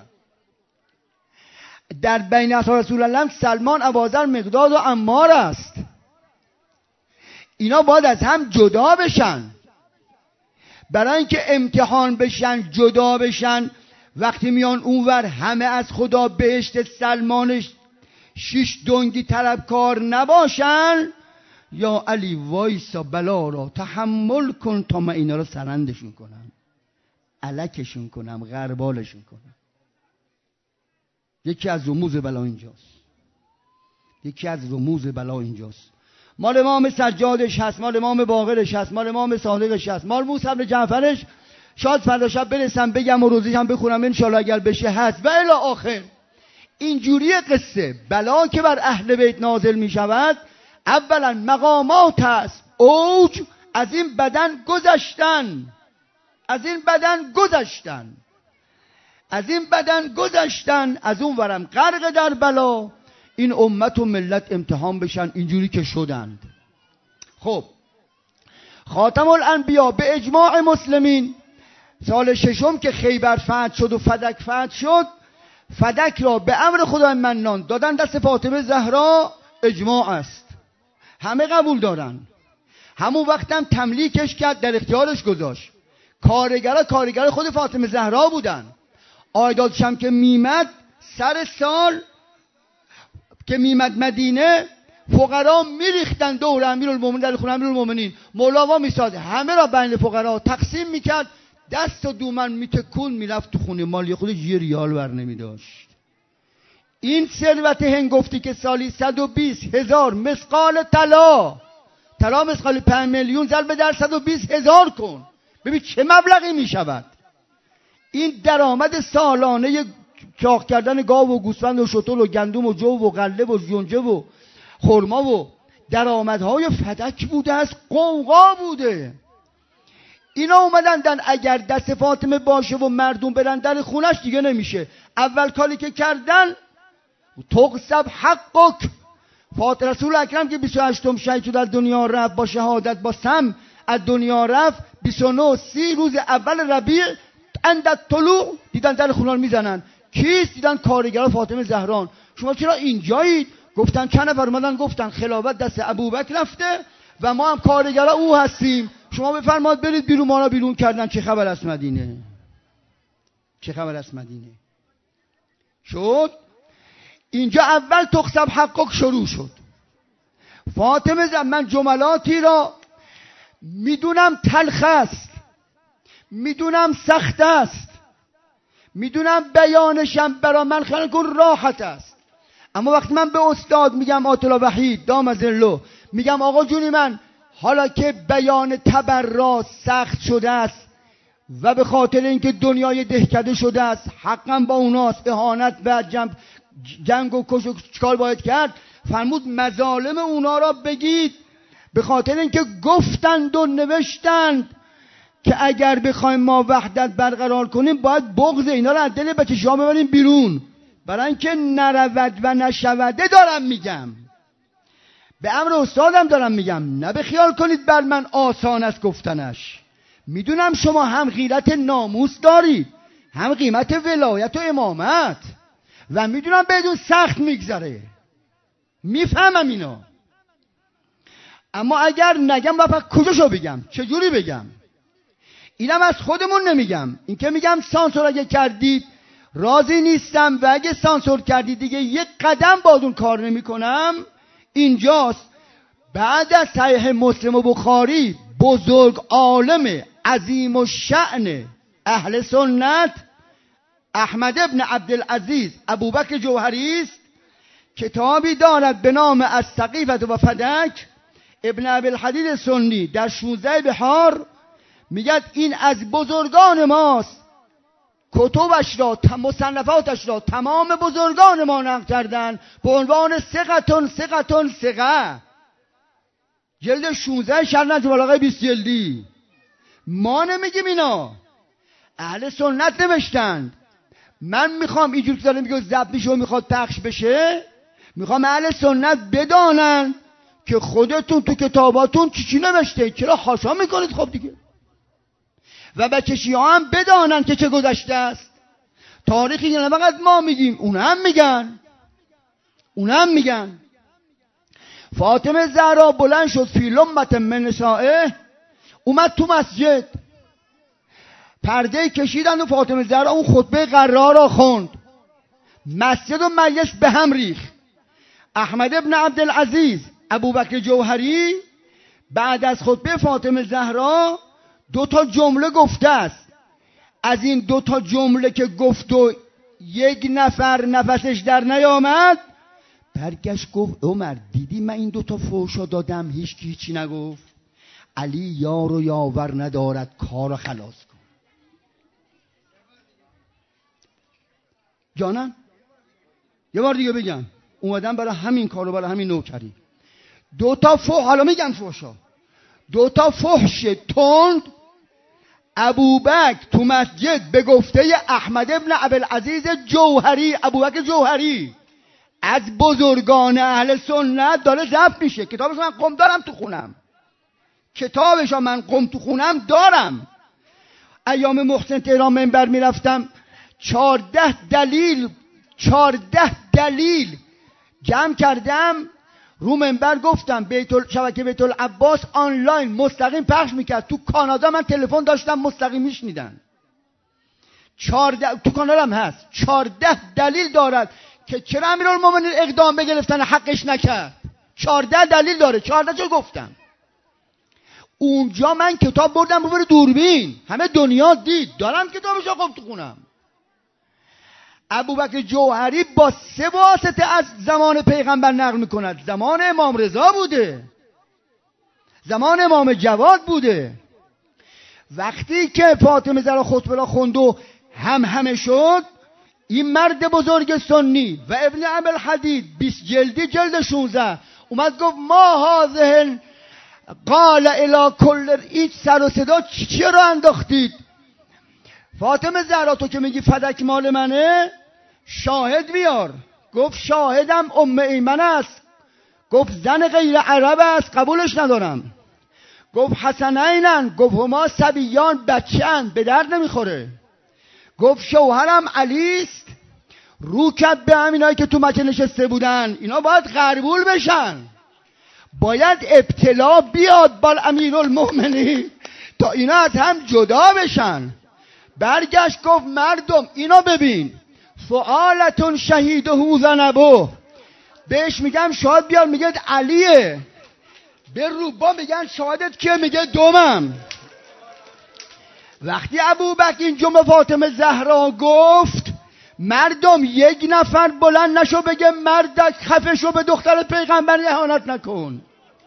در بین اصحاب رسول الله سلمان، ابوذر، مقداد و عمار است. اینا باید از هم جدا بشن. برای اینکه امتحان بشن، جدا بشن، وقتی میان اونور همه از خدا بهشت سلمانش 6 دنگی طلبکار نباشن، یا علی وایسا بلا را تحمل کن تا من اینا رو سرندشون کنم، الکشون کنم، غربالشون کنم. یکی از رموز بلا اینجاست. مال امام سجادش هست، مال امام باقرش هست، مال امام صادقش هست، مال موسی بن جعفرش. شاید فردا شب برسم بگم و روزیش هم بخونم انشالله اگر بشه هست. و الی آخر. اینجوری قصه بلا که بر اهل بیت نازل می شود، اولا مقامات است، اوج از این بدن گذشتن، از اون ورم غرق در بلا. این امت و ملت امتحان بشن اینجوری که شدند. خب خاتم الانبیا به اجماع مسلمین سال 6 که خیبر فتح شد و فدک فتح شد، فدک را به امر خدای منان دادن دست فاطمه زهرا. اجماع است، همه قبول دارن. همون وقتم تملیکش کرد، در اختیارش گذاشت. کارگر خود فاطمه زهرا بودن. آیدادش هم که میمد سر سال که میمد مدینه، فقرا میریختن دور امیرالمومنین در خونه امیرالمومنین. مولاوا میساد همه را بین فقرا تقسیم میکرد، دست و دومن میتکون میرفت تو خونه. مالی خودش 1 ریال بر نمیداشت. این ثروت هنگفتی که سالی 120,000 مثقال طلا مثقال 5 میلیون ضرب در 120,000 کن، ببین چه مبلغی میشود. این درآمد سالانه چاق کردن گاو و گوسفند و شتر و گندم و جو و غله و یونجه و خرما و درآمدهای فدک بوده است، قوقا بوده. اینا اومدن اگر دست فاطمه باشه و مردم برن در خونش دیگه نمیشه. اول کاری که کردن تقسب حقک. فاطمه رسول اکرم که 28م شهید شد از دنیا رفت، با شهادت با سم از دنیا رفت. 29-30 روز اول ربیع اندت طلوع دیدن در خونان میزنن. کیست؟ دیدن کارگر فاطمه زهران. شما چرا اینجایید؟ گفتن چند نفر اومدن گفتن خلافت دست ابوبکر رفته و ما هم کارگر او هستیم، شما بفرمایید برید بیرون. ما را بیرون کردن. چه خبر است مدینه؟ شد اینجا اول تقسم حقق شروع شد. فاطمه من جملاتی را میدونم تلخ است، میدونم سخت است، میدونم بیانشم برای من خیلی راحت است، اما وقتی من به استاد میگم آیت الله وحید دام ظله، میگم آقا جونی من حالا که بیان تبرا سخت شده است و به خاطر اینکه دنیای دهکده شده است، حقا با اوناست، اهانت و جنگ و کش و چکار باید کرد، فرمود مظالم اونا را بگید، به خاطر اینکه گفتند و نوشتند که اگر بخوایم ما وحدت برقرار کنیم باید بغض اینا را از دل بچه‌ها ببریم بیرون. برای اینکه نرود و نشوده دارم میگم، به امر استادم دارم میگم، نه به خیال کنید بر من آسان است گفتنش. میدونم شما هم غیرت ناموس دارید، هم قیمت ولایت و امامت، و میدونم بدون سخت میگذره. میفهمم اینو، اما اگر نگم باید کجاشو بگم، چجوری بگم؟ اینم از خودمون نمیگم. این که میگم سانسور اگه کردید راضی نیستم و اگه سانسور کردید دیگه یک قدم با اون کار نمیکنم. اینجاست بعد از صحیح مسلم و بخاری بزرگ عالم عظیم و شأن اهل سنت احمد ابن عبدالعزیز ابوبکر جوهری است. کتابی دارد به نام السقیفة و فدک. ابن ابوالحدید سنی در 16 بحار میگه این از بزرگان ماست، کتبش را مصنفاتش را تمام بزرگان ما نقل کردن به عنوان ثقه. جلد 16 شرح نهج البلاغه 20 جلدی. ما نمیگیم اینا، اهل سنت نوشتند. من میخوام اینجور که دارم میگه ضبط میشه و میخواد پخش بشه، میخوام اهل سنت بدانن که خودتون تو کتاباتون چی نوشته، چرا حاشا میکنید؟ خب دیگه. و بچه شیعه هم بدانن که چه گذشته است. تاریخی نه فقط ما میگیم، اون هم میگن. فاطمه زهرا بلند شد فی لمة من نسائه، اومد تو مسجد، پرده کشیدن و فاطمه زهرا اون خطبه قرار را خوند. مسجد و مجلس به هم ریخت. احمد ابن عبدالعزیز ابوبکر جوهری بعد از خطبه فاطمه زهرا 2 جمله گفته است. از این 2 جمله که گفت و یک نفر نفسش در نیامد، برگشت گفت عمر دیدی من این 2 فحشا دادم هیچی نگفت. علی یار و یاور ندارد، کارو خلاص کن. جانم یه بار دیگه بگم، اومدم برای همین کارو، برای همین نوکری. 2 حالا میگن فحشا، 2 فحش تند ابوبکر تو مسجد به گفته احمد ابن عبدالعزیز جوهری، ابوبکر جوهری از بزرگان اهل سنت داره ضبط میشه. کتابش من قم دارم تو خونم، دارم. ایام محسن تهران منبر میرفتم، 14 دلیل جمع کردم رو منبر، گفتم شبکه بیت العباس آنلاین مستقیم پخش میکرد. تو کانادا من تلفن داشتم مستقیم میشنیدن. 14 تو کانادام هست. 14 دلیل دارد که چرا امیرالمومنین اقدام به گرفتن حقش نکرد. 14 دلیل داره. 14 چه گفتم. اونجا من کتاب بردم رو بر دوربین، همه دنیا دید. دارم کتابش رو تو خونم. ابوبکر جوهری با 3 واسطه از زمان پیغمبر نقل میکند. زمان امام رضا بوده، زمان امام جواد بوده. وقتی که فاطمه زهرا خطبه را خوند و همه شد، این مرد بزرگ سنی و ابن ابوالحدید 20 جلدی جلد 16 اومد گفت ما هذه قال الی کل، این سر و صدا چرا انداختید؟ فاطمه زهرا تو که میگی فدک مال منه، شاهد بیار. گفت شاهدم ام ایمن است. گفت زن غیر عرب است، قبولش ندارم. گفت حسنینن، گفت هما صبیان، بچه‌اند، به درد نمیخوره. گفت شوهرم علی است. رو کرد به همینایی که تو مکه نشسته بودن، اینا باید قربول بشن، باید ابتلا بیاد بال امیرالمومنین تا اینا از هم جدا بشن. برگشت گفت مردم اینو ببین، فعالتون شهیده زنبو، بهش میگم شاهد بیار، میگه علیه. به روبا میگن شاهدت که، میگه دومم. وقتی ابوبکر این جمله فاطمه زهرا گفت، مردم یک نفر بلند نشو بگه مردک خفه شو، به دختر پیغمبر اهانت نکن.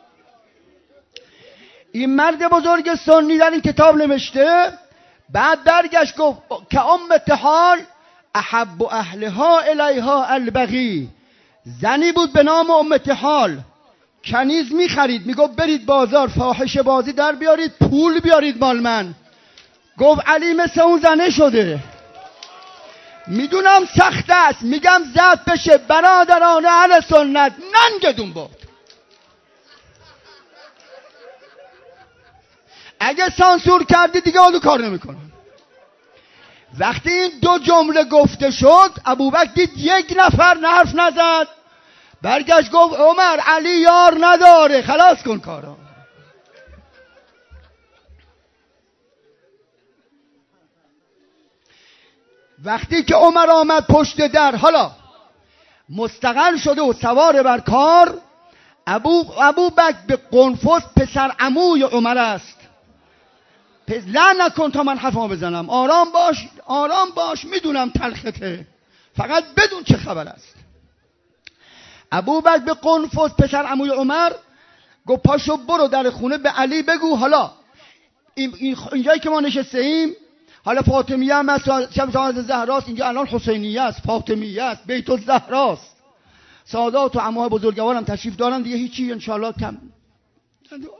این مرد بزرگ سنی در این کتاب نوشته. بعد برگشت گفت که امت حال احب اهلها الیها البغی، زنی بود به نام امت حال، کنیز میخرید، میگفت برید بازار فاحشه بازی در بیارید، پول بیارید مال من. گفت علی مثل اون زنه شده. میدونم سخت است، میگم زد بشه. برادران اهل سنت ننگدون بود. اگه سانسور کردی دیگه اونو کار نمیکنم. وقتی این 2 جمله گفته شد، ابوبکر دید یک نفر حرف نزد، برگشت گفت عمر علی یار نداره، خلاص کن کارا. وقتی که عمر آمد پشت در، حالا مستقل شده و سوار بر کار، ابو بکر به قنفذ پسر عموی عمر است. لعنت نکن تا من حرفمو بزنم. آرام باش میدونم تلخته، فقط بدون چه خبر است. ابو بکر به قنفذ پسر عموی عمر گفت پاشو برو در خونه به علی بگو حالا اینجایی که ما نشسته ایم، حالا فاطمیه هم هست، شمس زهراست، اینجا الان حسینیه است، فاطمیه است، بیت الزهراست، سادات و عموها بزرگوارم تشریف دارن دیگه، هیچی انشاءالله کم نداره.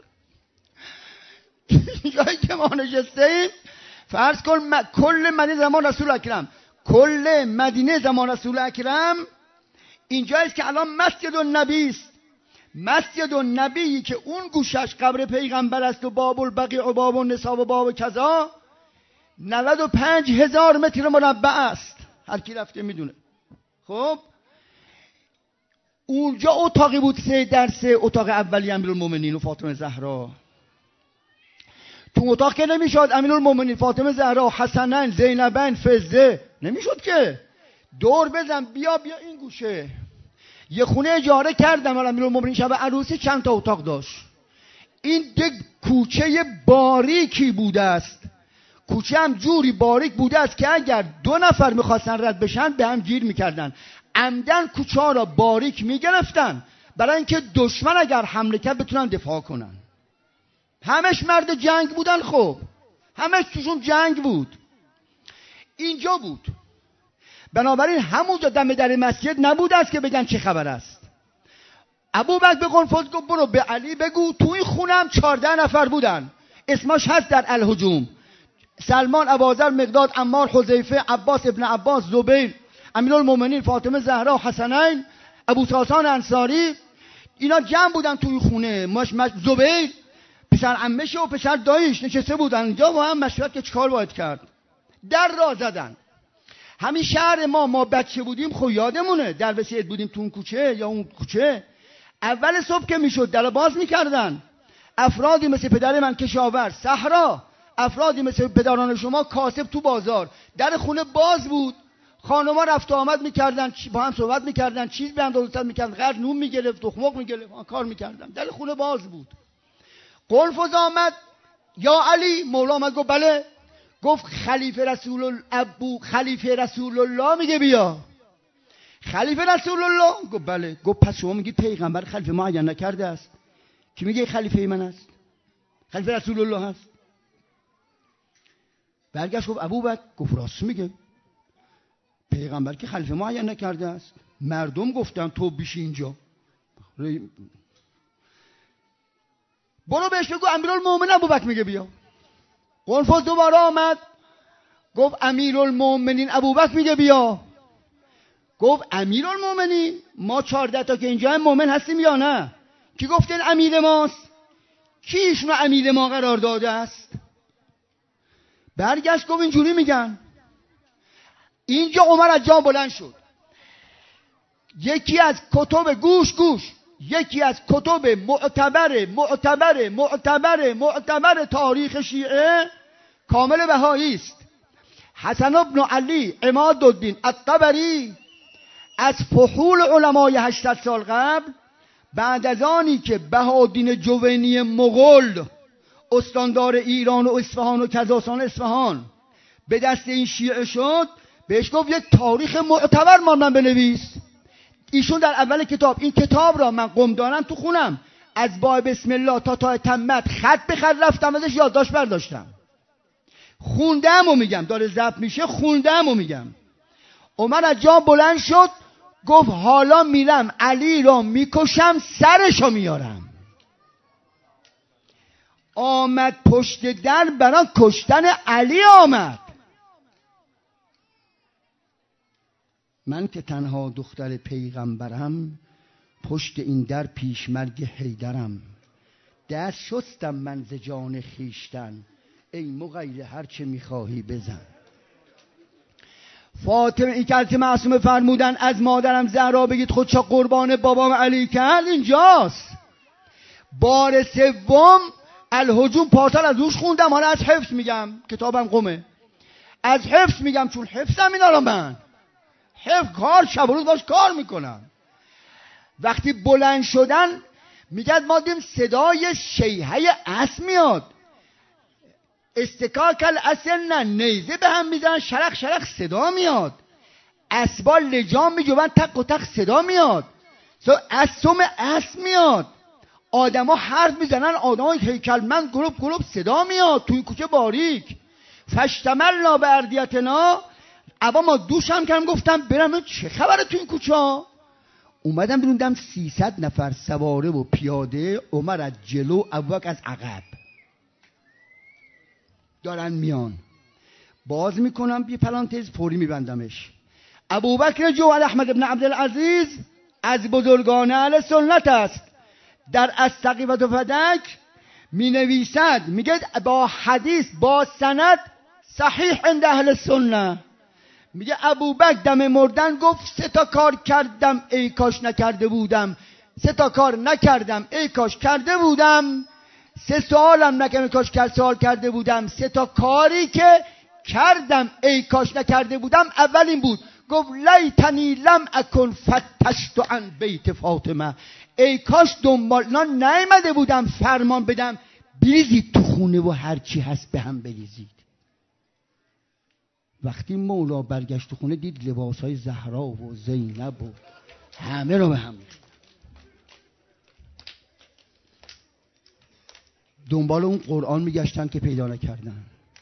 اینجایی که ما نشسته ایم، فرض کن کل مدینه زمان رسول اکرم، کل مدینه زمان رسول اکرم اینجاییست که الان مسجد النبی است. مسجد النبی که اون گوشش قبر پیغمبر است و باب البقیع و باب النساء و باب کذا 95,000 متر مربع است، هر کی رفته میدونه. خب اونجا اتاقی بود 3x3، اتاق اولی امیرالمومنین و فاطمه زهرا. تو اتاق که نمیشد امیرالمومنین، فاطمه زهرا، حسنین، زینبین، فزه، نمیشد که دور بزن بیا این گوشه. یه خونه اجاره کردم امیرالمومنین شب عروسی، چند تا اتاق داشت. این یک کوچه باریکی بوده است، کوچه هم جوری باریک بوده است که اگر 2 نفر میخواستن رد بشن به هم گیر میکردن. عمدن کوچه ها را باریک میگرفتن برای اینکه دشمن اگر حمله کرد بتونن دفاع کنن. همش مرد جنگ بودن، خب همش توشون جنگ بود. اینجا بود. بنابراین همونجا دم در مسجد نبود است که بگن چه خبر است. ابوبکر به قنفذ گفت برو به علی بگو تو این خونم 14 نفر بودن، اسمش هست در الهجوم: سلمان، ابوذر، مقداد، عمار، حذیفه، عباس ابن عباس، زبیر، امیرالمومنین، فاطمه زهرا، حسنین، ابو ساسان انصاری. اینا جمع بودن توی خونه. زبیر پسر عمشه و پسر داییش نشسته بودن اینجا و هم مشورت که چیکار باید کرد. در را زدن. همین شهر ما بچه بودیم، خب یادمونه در وسیعت بودیم تو اون کوچه یا اون کوچه، اول صبح که میشد در باز میکردن. افرادی مثل پدر من کشاورز صحرا، افرادی مثل پدران شما کاسب تو بازار، در خونه باز بود. خانوما رفت و آمد میکردن، با هم صحبت میکردن، چیز به اندازه میکردن، قرض نون میگرفت، تخمق میگرفت، کار میکردن، در خونه باز بود. قنفذ آمد: یا علی. مولا آمد گفت بله. گفت خلیفه رسول الله میگه بیا. خلیفه رسول الله؟ گفت بله. گفت پس شما میگید پیغمبر خلیفه معین نکرده است؟ کی میگه خلیفه من است؟ خلیفه رسول الله هست. برگشت گفت ابوبکر. گفت راست میگه، پیغمبر که خلیفه معین نکرده است، مردم گفتن تو بیشی اینجا. برو بهش بگو امیرالمومنین ابوبکر میگه بیا. قنفذ دوباره آمد گفت امیرالمومنین ابوبکر میگه بیا. گفت امیرالمومنین؟ ما 14 تا که اینجا هم مومن هستیم یا نه؟ کی گفتن امیر ماست؟ کی ایشونو امیر ما قرار داده است؟ برگشت گفت اینجوری میگن. اینجا عمر از جا بلند شد. یکی از کتب گوش یکی از کتب معتبر تاریخ شیعه کامل بهایی است. حسن بن علی عمادالدین الطبری از فحول علمای 800 سال قبل، بعد از آنی که بهاءالدین جوینی مغول استاندار ایران و اصفهان و کزاستان اصفهان به دست این شیعه شد، بهش گفت یک تاریخ معتبر من بنویس. ایشون در اول کتاب، این کتاب را من قم دارم تو خونم، از باب بسم الله تا تمت خط به خط رفتم ازش یادداشت برداشتم، خوندم و میگم، داره ضبط میشه، خوندم و میگم. عمر از جا بلند شد گفت حالا میرم علی را میکشم، سرشو میارم. آمد پشت در برای کشتن علی آمد. من که تنها دختر پیغمبرم، پشت این در پیشمرگ حیدرم. دست شستم من ز جان خویشتن، ای مغیر هر چه میخواهی بزن. فاطمه این که معصومه فرمودن از مادرم زهرا بگید خودشا قربان بابام علی کرد اینجاست. بار سوم الهجوم پارسال از روش خوندم، حالا از حفظ میگم، کتابم قمه، از حفظ میگم چون حفظم اینا من حفظ کار شب و روز باش کار میکنم. وقتی بلند شدن میگد ما دیم صدای شیهه اسب میاد، استکاکل اصلا نیزه به هم میزنن شرق شرق صدا میاد، اسبا لجام میجوبن تق و تق صدا میاد، اسم اسب میاد، آدما حرف میزنن، آدما هیکلمند گروپ گروپ صدا میاد توی کوچه باریک. فشتملنا به اردیتنا، اما ما دوشم کردم گفتم برم چه خبره تو این کوچه ها. اومدم بیروندم 300 نفر سواره و پیاده، عمر از جلو ابوبکر از عقب دارن میان. باز میکنم بی پلانتز فوری میبندمش. ابوبکر جوهر احمد ابن عبدالعزیز از بزرگان اهل سنت است. در السقیفة فدک می نویسد، میگه با حدیث با سند صحیح عند اهل سنت، میگه ابوبکر دم مردن گفت 3 تا کار کردم ای کاش نکرده بودم، 3 تا کار نکردم ای کاش کرده بودم، 3 سوالم نکردم ای کاش سوال کرده بودم، 3 تا کاری که کردم ای کاش نکرده بودم. اول این بود، گفت لیتنی لم اکن فتشت عن بیت فاطمه، ای کاش دنبال نیامده بودم فرمان بدم بریزید تو خونه و هر چی هست به هم بریزید. وقتی مولا برگشت تو خونه دید لباسهای زهرا و زینب و همه رو به هم دنبال اون قرآن میگشتن که پیدا نکردن.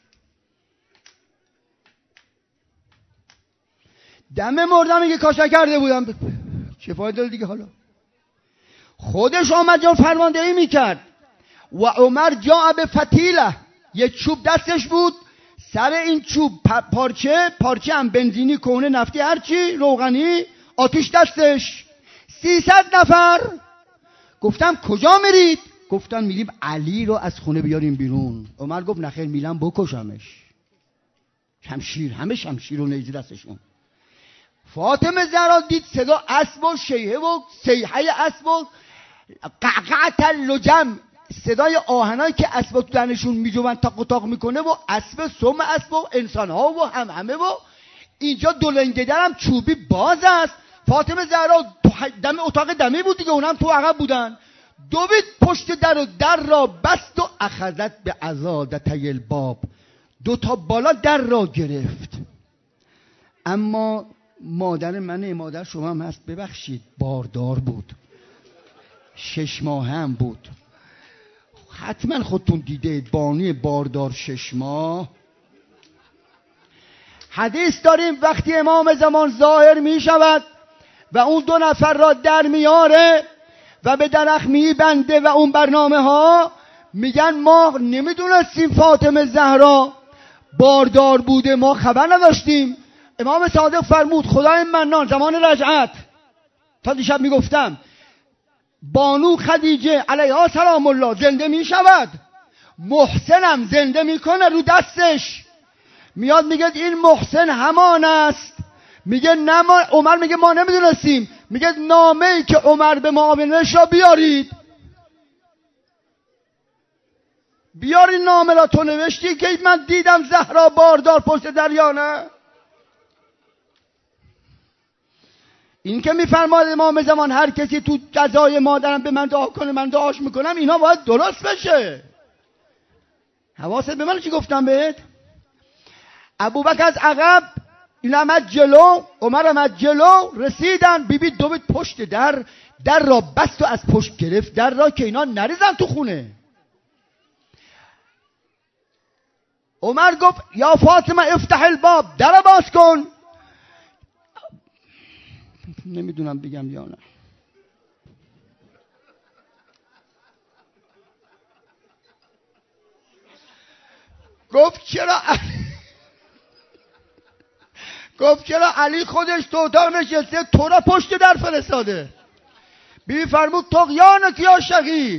دم مردم میگه کاش نکرده بودم، چه فایده داره دیگه. حالا خودش آمد جان فرماندهی میکرد و عمر جا به فتیله، یه چوب دستش بود، سر این چوب پارچه هم بنزینی کهنه نفتی هرچی روغنی آتیش دستش. 300 نفر. گفتم کجا میرید؟ گفتن میریم علی رو از خونه بیاریم بیرون. عمر گفت نخیر میرم بکشمش. شمشیر، همه شمشیر و نیزه دستشون. فاطمه زهرا دید صدا اسب و شیهه و صیحه اسب و قعقعت اللجم، صدای آهنایی که اسب تو دهنشون میجوون تاق و تاق میکنه و اسب سم اسب و انسانها و همه و اینجا دولنگه درم چوبی باز است. فاطمه زهرا دم اتاق دمی بود دیگه، اونم تو عقب بودن، دوید پشت در و در را بست و اخذت به عضادتي الباب، 2 تا بالا در را گرفت. اما مادر من، مادر شما هم هست، ببخشید باردار بود، 6 ماه هم بود، حتما خودتون دیده بانی باردار 6 ماه. حدیث داریم وقتی امام زمان ظاهر می شود و اون 2 نفر را در میاره و به درخت میبنده و اون برنامه ها میگن ما نمیدونستیم فاطمه زهرا باردار بوده، ما خبر نداشتیم. امام صادق فرمود خدای منان زمان رجعت، تا دیشب میگفتم، بانو خدیجه علیها سلام الله زنده میشود، محسنم زنده میکنه رو دستش، میاد میگه این محسن همان است. میگه نه عمر میگه ما نمیدونستیم. میگه نامه ای که عمر به معاویه نوشت را بیارید، بیارید نامه را تو نوشتی که من دیدم زهرا باردار پشت دریا. نه این که میفرماد امام زمان هر کسی تو جزای مادرم به من دعا کنه من دعاش میکنم، اینا باید درست بشه. حواست به من چی گفتم بهت؟ ابوبکر از عقب، این آمد جلو، عمر آمد جلو، رسیدن بیبی دوید پشت در را بست و از پشت گرفت در را که اینا نریزن تو خونه. عمر گفت یا فاطمه افتح الباب، در باز کن. نمیدونم بگم یا نه. گفت چرا علی خودش تو اتاق نشسته تو را پشت در فرستاده؟ بیبی فرمود طغیانک یا شقی،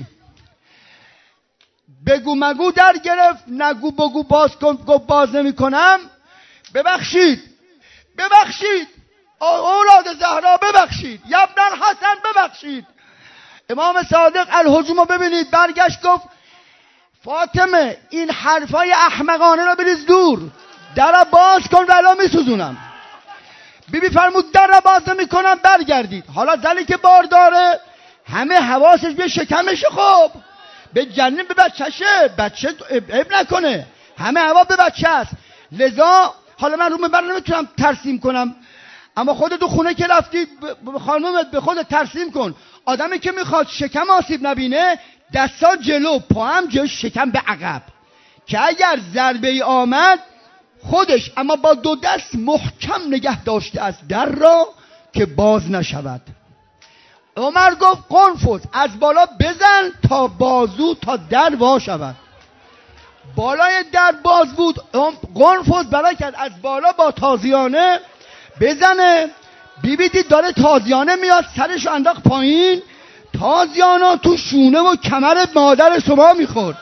بگو مگو در گرفت، نگو بگو باز کن. گفت باز نمی کنم. ببخشید ببخشید اولاد زهرا، ببخشید ابن الحسن، ببخشید. امام صادق الهجوم رو ببینید، برگشت گفت فاطمه این حرفای احمقانه رو بریز دور، در باز کن ولا میسوزونم. بیبی فرمود در باز نمی کنم، برگردید. حالا زنی که بار داره همه حواسش به شکمش، خب به جنین به بچهشه، بچه عیب نکنه، همه هوا به بچه است. لذا حالا من رو منبر نمیتونم ترسیم کنم، اما خودت تو خونه که رفتید خانومت به خودت ترسیم کن. آدمی که میخواد شکم آسیب نبینه دستا جلو، پا هم جلو، شکم به عقب، که اگر ضربه ای آمد خودش اما با دو دست محکم نگه داشته است در را که باز نشود. عمر گفت قنفذ از بالا بزن تا بازو تا در وا شود. بالای در باز بود، قنفذ برای کرد از بالا با تازیانه بزنه. بیبی دید داره تازیانه میاد، سرش انداخت پایین، تازیانا تو شونه و کمر مادر شما میخورد.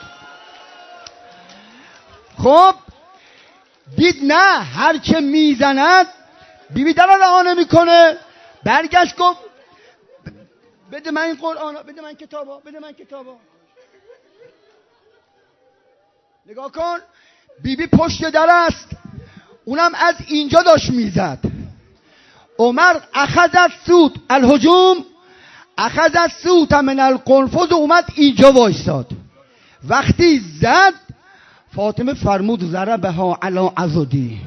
خب دید نه، هر که میزند بیبی در رها نمیکنه، برگشت گفت بده من این قرآن، بده من کتابا، بده من کتابا. نگاه کن، بیبی پشت در است، اونم از اینجا داشت میزد. عمر اخذ الصوت الهجوم، اخذ الصوت من القنفذ، اومد اینجا وایساد. وقتی زد فاطمه فرمود ضربها علی عضدی،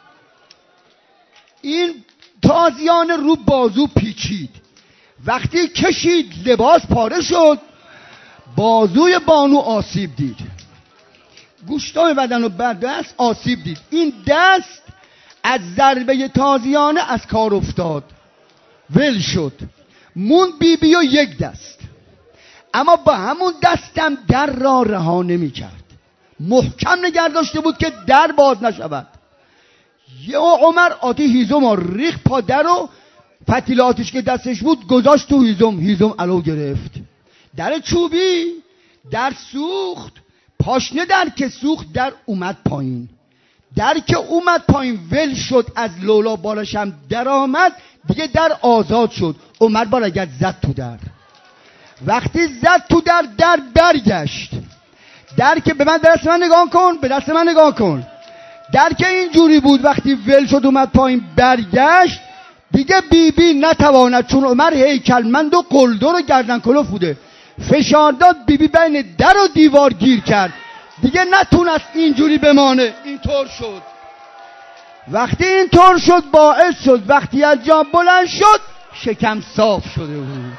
این تازیان رو بازو پیچید. وقتی کشید لباس پاره شد، بازوی بانو آسیب دید، گوشتای بدن و دست آسیب دید. این دست از ضربه تازیانه از کار افتاد، ول شد، مون بیبی و یک دست. اما با همون دستم در را رها نمی کرد، محکم نگه داشته بود که در باز نشود. یه عمر آتی هیزم ریخ پا در و فتیل آتش که دستش بود گذاشت تو هیزم علو گرفت. در چوبی در سوخت، پاشنه در که سوخت در اومد پایین. در که اومد پایین ول شد، از لولا بالاش هم در آمد، دیگه در آزاد شد. عمر برگشت زد تو در. وقتی زد تو در برگشت. در که به دست من نگاه کن، به دست من نگاه کن. در که اینجوری بود، وقتی ول شد اومد پایین برگشت، دیگه بیبی نتواند، چون عمر هیکلمند و قلدر و گردن کلوف بوده، فشار داد، بیبی بین در و دیوار گیر کرد، دیگه نتونست اینجوری بمانه، اینطور شد. وقتی اینطور شد باعث شد وقتی از جا بلند شد شکم صاف شده بود.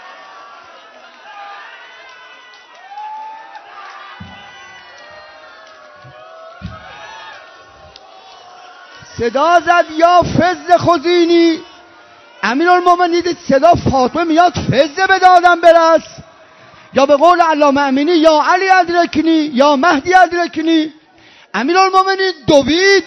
صدا زد یا فز خزینی. امیرالمومنین صدا فاطمه میاد، فز به دادم برس، یا به قول علامه امینی یا علی ادرکنی یا مهدی ادرکنی. امیرالمومنین دوید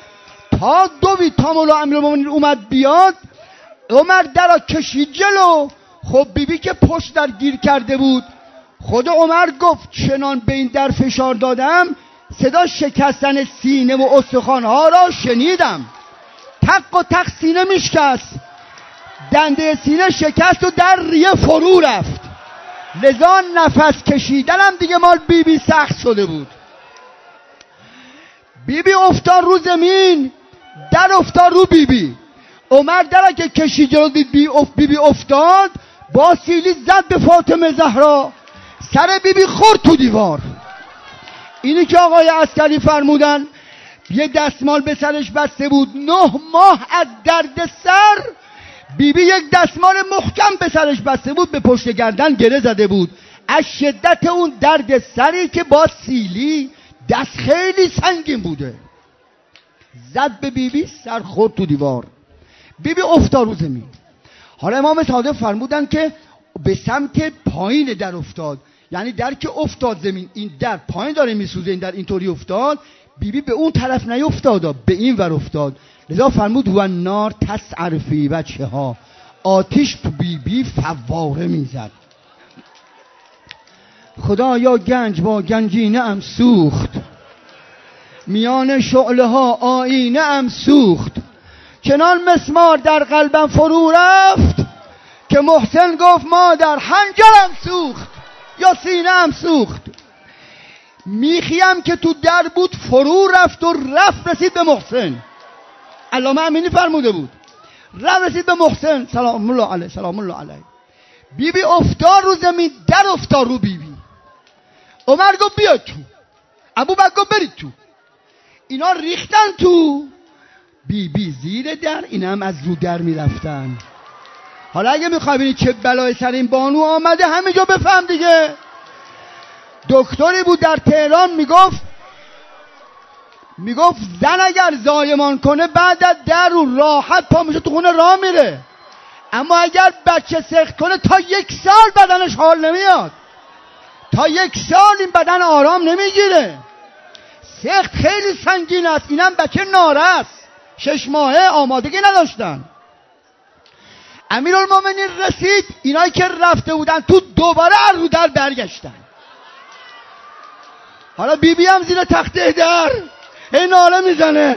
تا مولا امیرالمومنین اومد بیاد، عمر در کشید جلو. خب بیبی که پشت در گیر کرده بود، خود عمر گفت چنان به این در فشار دادم صدا شکستن سینه و استخوان‌ها را شنیدم. تق و تق سینه میشکست، دنده سینه شکست و در ریه فرو رفت. لذا نفس کشیدنم دیگه مال بیبی سخت شده بود. بیبی افتاد رو زمین، در افتاد رو بیبی. عمر در که کشید جلو دید بیبی افتاد، با سیلی زد به فاطمه زهرا، سر بیبی خورد تو دیوار. اینی که آقای عسکری فرمودن یه دستمال به سرش بسته بود، 9 ماه از درد سر بیبی یک دستمال محکم به سرش بسته بود، به پشت گردن گره زده بود. از شدت اون درد سری که با سیلی دست خیلی سنگین بوده، زد به بیبی، سر خورد تو دیوار، بیبی افتاد رو زمین. حالا امام صادق فرمودن که به سمت پایین در افتاد، یعنی در که افتاد زمین، این در پایین داره میسوزه، این در اینطوری افتاد، بیبی به اون طرف نیفتاد، به این ور افتاد. لذا فرمود و النار تسعر فی وجهها، آتش تو بیبی فواره میزد. خدایا گنج با گنجینه ام سوخت، میان شعله ها آینه ام سوخت، چنان مسمار در قلبم فرو رفت که محسن گفت مادر حنجرم سوخت یا سینه‌ام سوخت. میخیم که تو در بود فرو رفت و رفت رسید به محسن. علامه امینی فرموده بود رفت رسید به محسن سلام الله علیه سلام الله علیه. بیبی افتاد رو زمین، در افتاد رو بیبی. عمر گفت بیاد تو، ابوبکر گفت برید تو. اینا ریختن تو، بیبی زیر در، اینا هم از رو در میرفتن. حالا اگه میخوای ببینی چه بلای سر این بانو آمده همینجا بفهم دیگه. دکتری بود در تهران میگفت زن اگر زایمان کنه بعد از در رو راحت پا میشه تو خونه راه میره، اما اگر بچه سخت کنه تا 1 سال بدنش حال نمیاد، تا 1 سال این بدن آرام نمیگیره. سخت خیلی سنگین است. اینم بچه ناره است، 6 ماهه، آمادگی نداشتن. امیرالمومنین رسید، اینایی که رفته بودن تو دوباره رو در برگشتن. حالا بیبی هم زیر تخته در این ناله میزنه.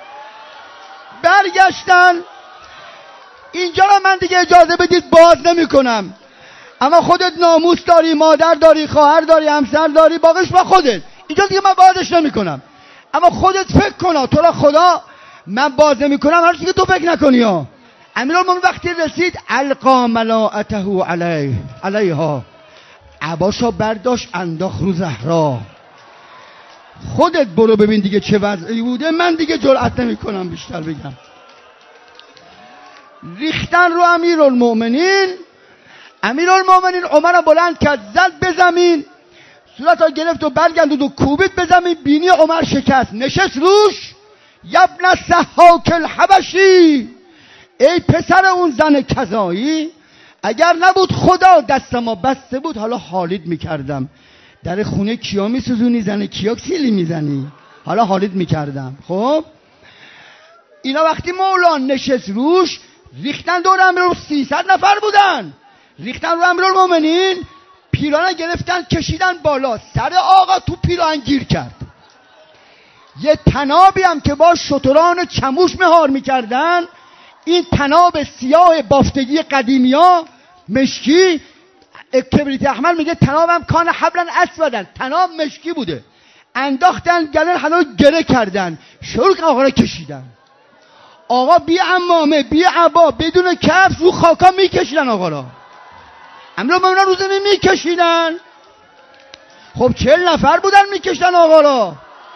برگشتن. اینجا رو من دیگه اجازه بدید باز نمی کنم، اما خودت ناموس داری، مادر داری، خواهر داری، همسر داری، باقیش با خودت. اینجا دیگه من بازش نمی کنم، اما خودت فکر کن. تو را خدا من باز نمی کنم، هر چیزی که تو فکر نکنی ها. امیرالمومنین وقتی رسید القا ملائته علیها، عباشو برداشت انداخت رو زهرا. خودت برو ببین دیگه چه وضعی بوده، من دیگه جرئت نمی کنم بیشتر بگم. ریختن رو امیرالمومنین عمر بلند کرد، زد به زمین، صورت ها گرفت و برگردوند و کوبید به زمین. بینی عمر شکست، نشست روش. یبن سحاک الحبشی، ای پسر اون زن کذایی، اگر نبود خدا دست ما بسته بود حالا حالید میکردم. در خونه کیا میسوزونی، زن کیا سیلی میزنی، حالا حالید میکردم. خب اینا وقتی مولا نشست روش، ریختن دور امیرالمومنین، 300 نفر بودن، ریختن رو امیرالمومنین، پیراهن گرفتن کشیدن بالا. سر آقا تو پیراهن گیر کرد. یه تنابی هم که با شتران چموش مهار میکردن، این تناب سیاه بافتگی قدیمی ها مشکی، کبریت احمر میگه تنابم کان حبلن اسودن، تناب مشکی بوده. انداختن گلن حالا گره کردن، شروع آقا را کشیدن. آقا بی عمامه بی عبا بدون کفش رو خاکا میکشیدن آقا را. امیرالمومنین رو زمین میکشیدن. خب 40 نفر بودن میکشیدن آقا را.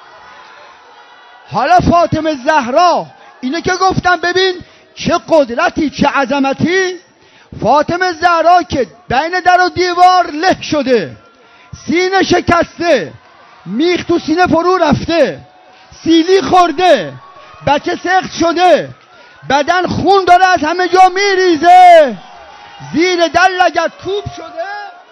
حالا فاطمه زهرا، اینه که گفتم ببین چه قدرتی چه عظمتی. فاطمه زهرا که بین در و دیوار له شده، سینه شکسته، میخ تو سینه فرو رفته، سیلی خورده، بچه سخت شده، بدن خون داره از همه جا میریزه، زیر در لگد کوب شده.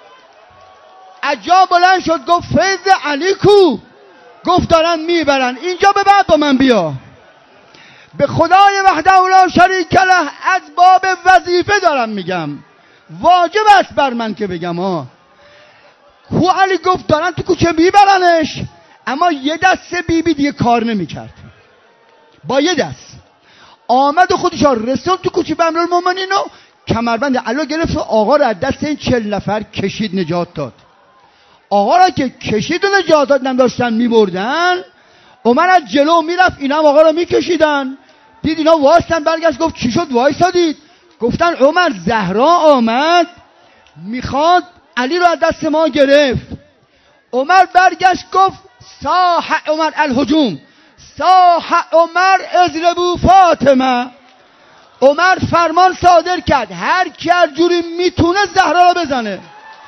عجاب بلند شد گفت فیض علی کو؟ گفت دارن میبرن، اینجا به بعد با من بیا. به خدای وحده لا شریک له از باب وظیفه دارم میگم، واجب است بر من که بگم ها. خو علی گفت دارن تو کوچه میبرنش، اما یه دست بیبی دیگه کار نمیکرد، با یه دست آمد و خودش رسوند تو کوچه به امیرالمومنین و کمربند علی گرفت و آقا را از دست این 40 نفر کشید، نجات داد. آقا را که کشید و نجات داد، داشتن میبردن، عمر از جلو میرفت، اینا هم آقا را میکشیدن. دید اینا وایستن، برگشت گفت چی شد وایسادید؟ گفتن عمر زهرا آمد میخواد علی رو از دست ما گرفت. عمر برگشت گفت صاح عمر الهجوم، صاح عمر اضربوا فاطمه. عمر فرمان صادر کرد هر کی هر جوری میتونه زهرا رو بزنه.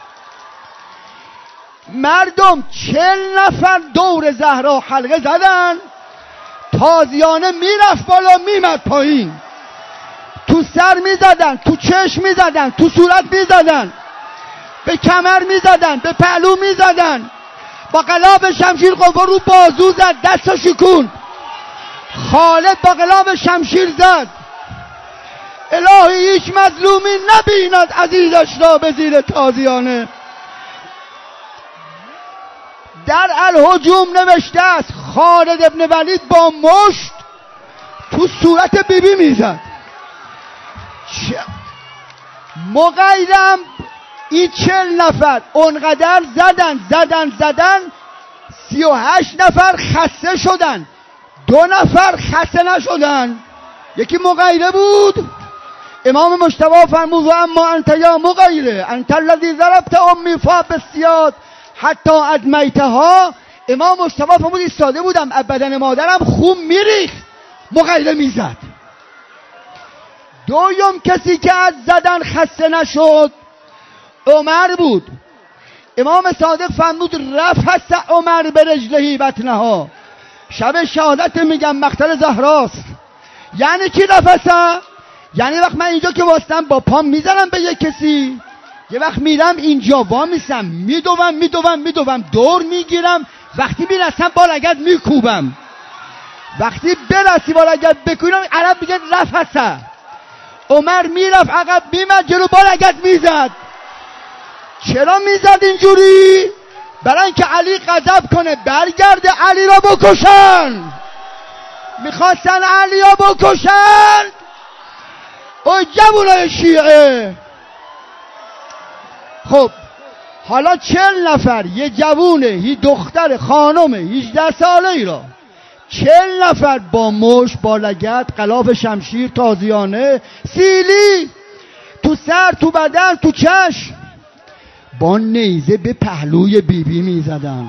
مردم 40 نفر دور زهرا حلقه زدن، تازیانه میرفت بالا میمد پایین، تو سر میزدن، تو چشم میزدن، تو صورت میزدن، به کمر میزدن، به پهلو میزدن، با قلاب شمشیر قفا رو بازو زد، دست شکون. خالد با قلاب شمشیر زد الهی هیچ مظلومی نبیند عزیزش را به زیر تازیانه. در الهجوم نوشته است خالد ابن ولید با مشت تو تو صورت بیبی میزد. مغیرم این 40 نفر اونقدر زدن 38 نفر خسته شدن، 2 نفر خسته نشدن. یکی مغیره بود. امام مجتبی فرمود و اما انت یا مغیره انت الذی ضربت امی فا بالسیاد حتی ادمیتها. امام مجتبی فرمود ایستاده بودم از بدن مادرم خون میریخت، مغیره میزد. دوم کسی که از زدن خسته نشد عمر بود. امام صادق فرمود رفس عمر به رجلهی بطنها. شب شهادت میگم مقتل زهراست. یعنی کی رفسه؟ یعنی وقت من اینجا که واسطم با پام میزنم به یک کسی، یه وقت میرم اینجا وامیسم میدوم دور میگیرم، وقتی میرسم با لگد میکوبم، وقتی برسی با لگد بکوبم عرب میگه رفسه. عمر میرفت عقب میمد جلو با لگد میزد. چرا میزد اینجوری؟ برای اینکه علی غضب کنه برگرده علی را بکشن. میخواستن علی را بکشن او جوانای شیعه. خب حالا 40 نفر یه جوونه، یه دختر خانم 18 ساله ای را 40 نفر با مش، با لگد، غلاف شمشیر، تازیانه، سیلی تو سر، تو بدن، تو چشم، با نیزه به پهلوی بیبی میزدن.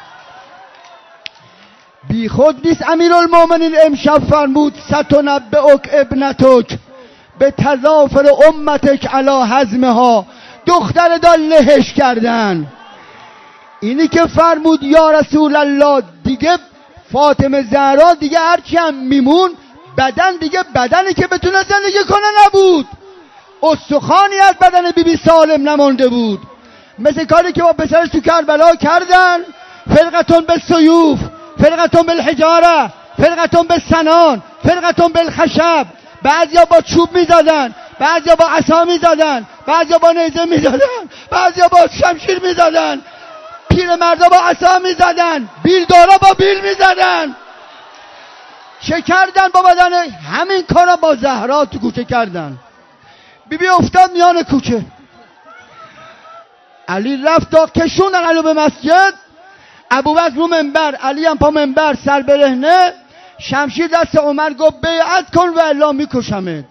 بی خود نیست امیرالمومنین امشب فرمود ستنبئک ابنتک به تظافر امتک علی هضمها. دختر دال لهش کردن. اینی که فرمود یا رسول الله دیگه فاطمه زهرا دیگه هرچی هم میمون بدن دیگه بدنی که بتونه زندگی کنه نبود، استخوانی از بدن بیبی سالم نمونده بود. مثل کاری که با پسرش تو کربلا کردن، فرقتون بالسیوف، فرقتون بالحجاره، فرقتون بالسنان، فرقتون بالخشب. بعضیا با چوب میزدن، بعضیا با عصا میزدن، بعضیا با نیزه میزدن، بعضیا با شمشیر میزدن، پیرمردا با عصا میزدن، بیلدارا با بیل میزدن. چه کردن با بدن؟ همین کارا با زهرا تو کوچه کردن. بیبی افتاد میان کوچه، علی رفت تا کشوندن علی به مسجد، ابوبکر رو منبر، علی هم پا منبر سر برهنه، شمشیر دست عمر گفت بیعت کن و الا میکشمت.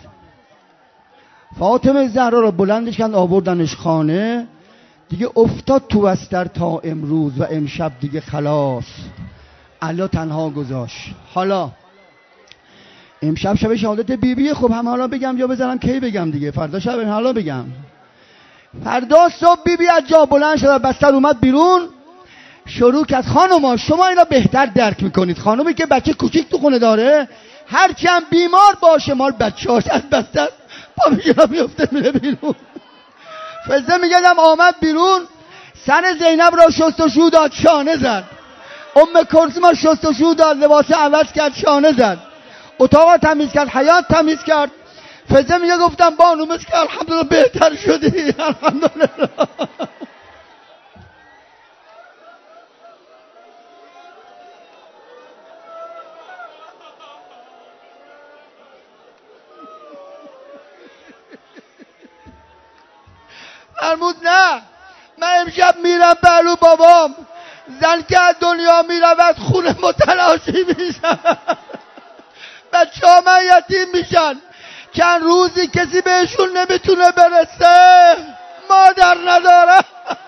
فاطمه زهرا رو بلندش کردن آوردنش خانه، دیگه افتاد تو بستر تا امروز و امشب دیگه خلاص، علی تنها گذاشت. حالا امشب شب شهادت بیبی. خب هم حالا بگم یا بذارم کی بگم دیگه؟ فردا شب حالا بگم. فردا صبح بیبی از جا بلند شد، بستر اومد بیرون، شروع کرد. خانوما شما اینا بهتر درک میکنید، خانومی که بچه کوچیک تو خونه داره هرچی هم بیمار باشه مال بچه‌هاش از بستر پا میگیره میفته میره بیرون. فزه میگم آمد بیرون، سن زینب را شستشو داد، شانه زد. ام کلثوم شستشو داد، لباس عوض کرد، شانه زد. اتاق تمیز کرد، حیاط تمیز کرد. فزه میگه گفتم بانو مسکن الحمدلله بهتر شدی الحمدلله. فرمود نه من امشب میرم پهلو بابام، زن که از دنیا میرود خونه متلاشی میشن، بچه ها من یتیم میشن، چند روزی کسی بهشون نمیتونه برسه، مادر ندارم.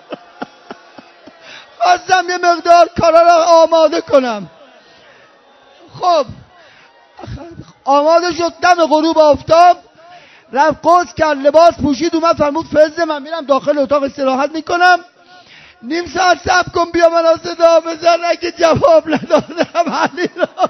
خواستم یه مقدار کارا را آماده کنم. خب آماده شد، دم غروب آفتاب رفت قصد کرد، لباس پوشید، اومد فرمود فزه من میرم داخل اتاق استراحت میکنم، نیم ساعت صبر کن بیا من صدا بزن. اگه جواب ندادم علی را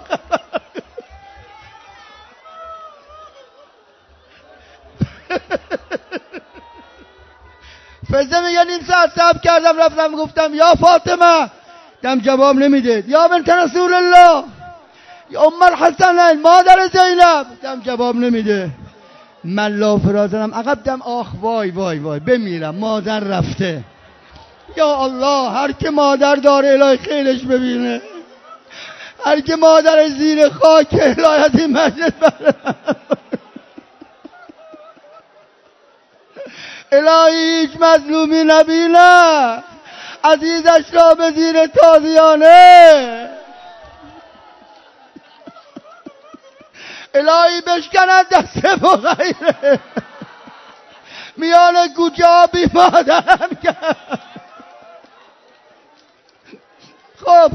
فزه میگه نیم ساعت صبر کردم، رفتم گفتم یا فاطمه، دم جواب نمیده. یا بنت رسول الله، یا ام الحسنین، مادر زینب، دم جواب نمیده. من لا فرازنم عقب دم، آخ وای وای وای بمیرم، مادر رفته. یا الله هر که مادر داره الهی خیرش ببینه، هر که مادر زیر خاک ولایت این مجلس بره. الهی هیچ مظلومی نبینه، عزیزش را به زیر تازیانه. الهی بشکند دست بغیره، میان کوچه ها بی مادرم کرد. خب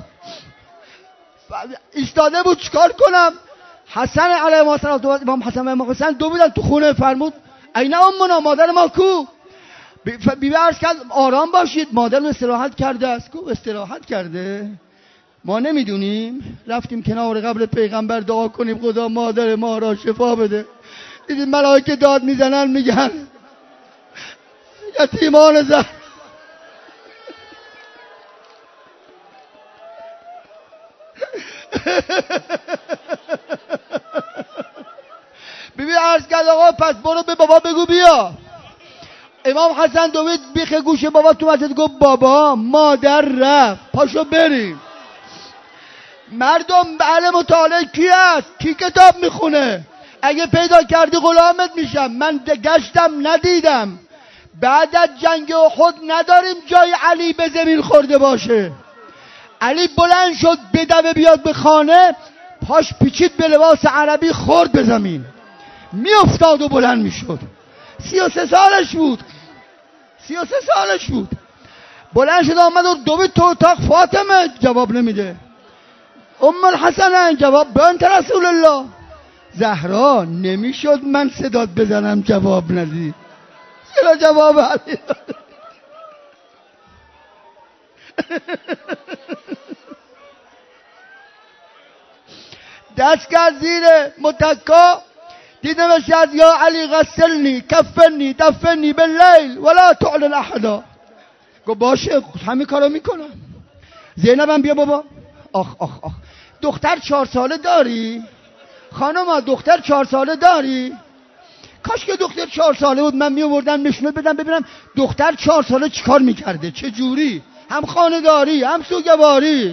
ایستاده بود چیکار کنم؟ حسن علیه السلام، امام حسن و امام حسین دو بودن تو خونه. فرمود اینا امنا، مادر ما کو؟ بیبی عرض کرد آرام باشید، مادر استراحت کرده است. کو استراحت کرده؟ ما نمیدونیم. رفتیم کنار قبر پیغمبر دعا کنیم خدا مادر ما را شفا بده. دیدیم ملائکه داد میزنن میگن یتیمان زهر. بیبی عرض کرد آقا پس برو به بابا بگو بیا. امام حسن دوید بیخ گوش بابا تو مسجد، گفت بابا مادر رفت، پاشو بریم. مردم به مطالعه کی هست؟ کی کتاب میخونه؟ اگه پیدا کردی غلامت میشم. من گشتم ندیدم بعد از جنگ احد نداریم جای علی به زمین خورده باشه. علی بلند شد بدوه بیاد به خانه، پاش پیچید به لباس عربی خورد به زمین، میافتاد و بلند میشد. 33 سالش بود. 33 سالش بود. بلند شد آمد و دوید تو اتاق. فاطمه جواب نمیده. ام الحسن جواب بنت رسول الله. زهرا نمیشد من صدات بزنم جواب ندی. چرا جواب علی؟ دست کرد زیر متکا، دید نوشته از یا علی غسلنی کفنی دفنی باللیل ولا تعلن احدا. گفت باشه همین کارو میکنم. زینبم بیا بابا. آخ آخ آخ دختر 4 ساله داری؟ خانم دختر 4 ساله داری؟ کاش که دختر 4 ساله بود من میآوردم نشونه بدم ببینم دختر 4 ساله چیکار میکرده، چه جوری، هم خانه‌داری هم سوگواری.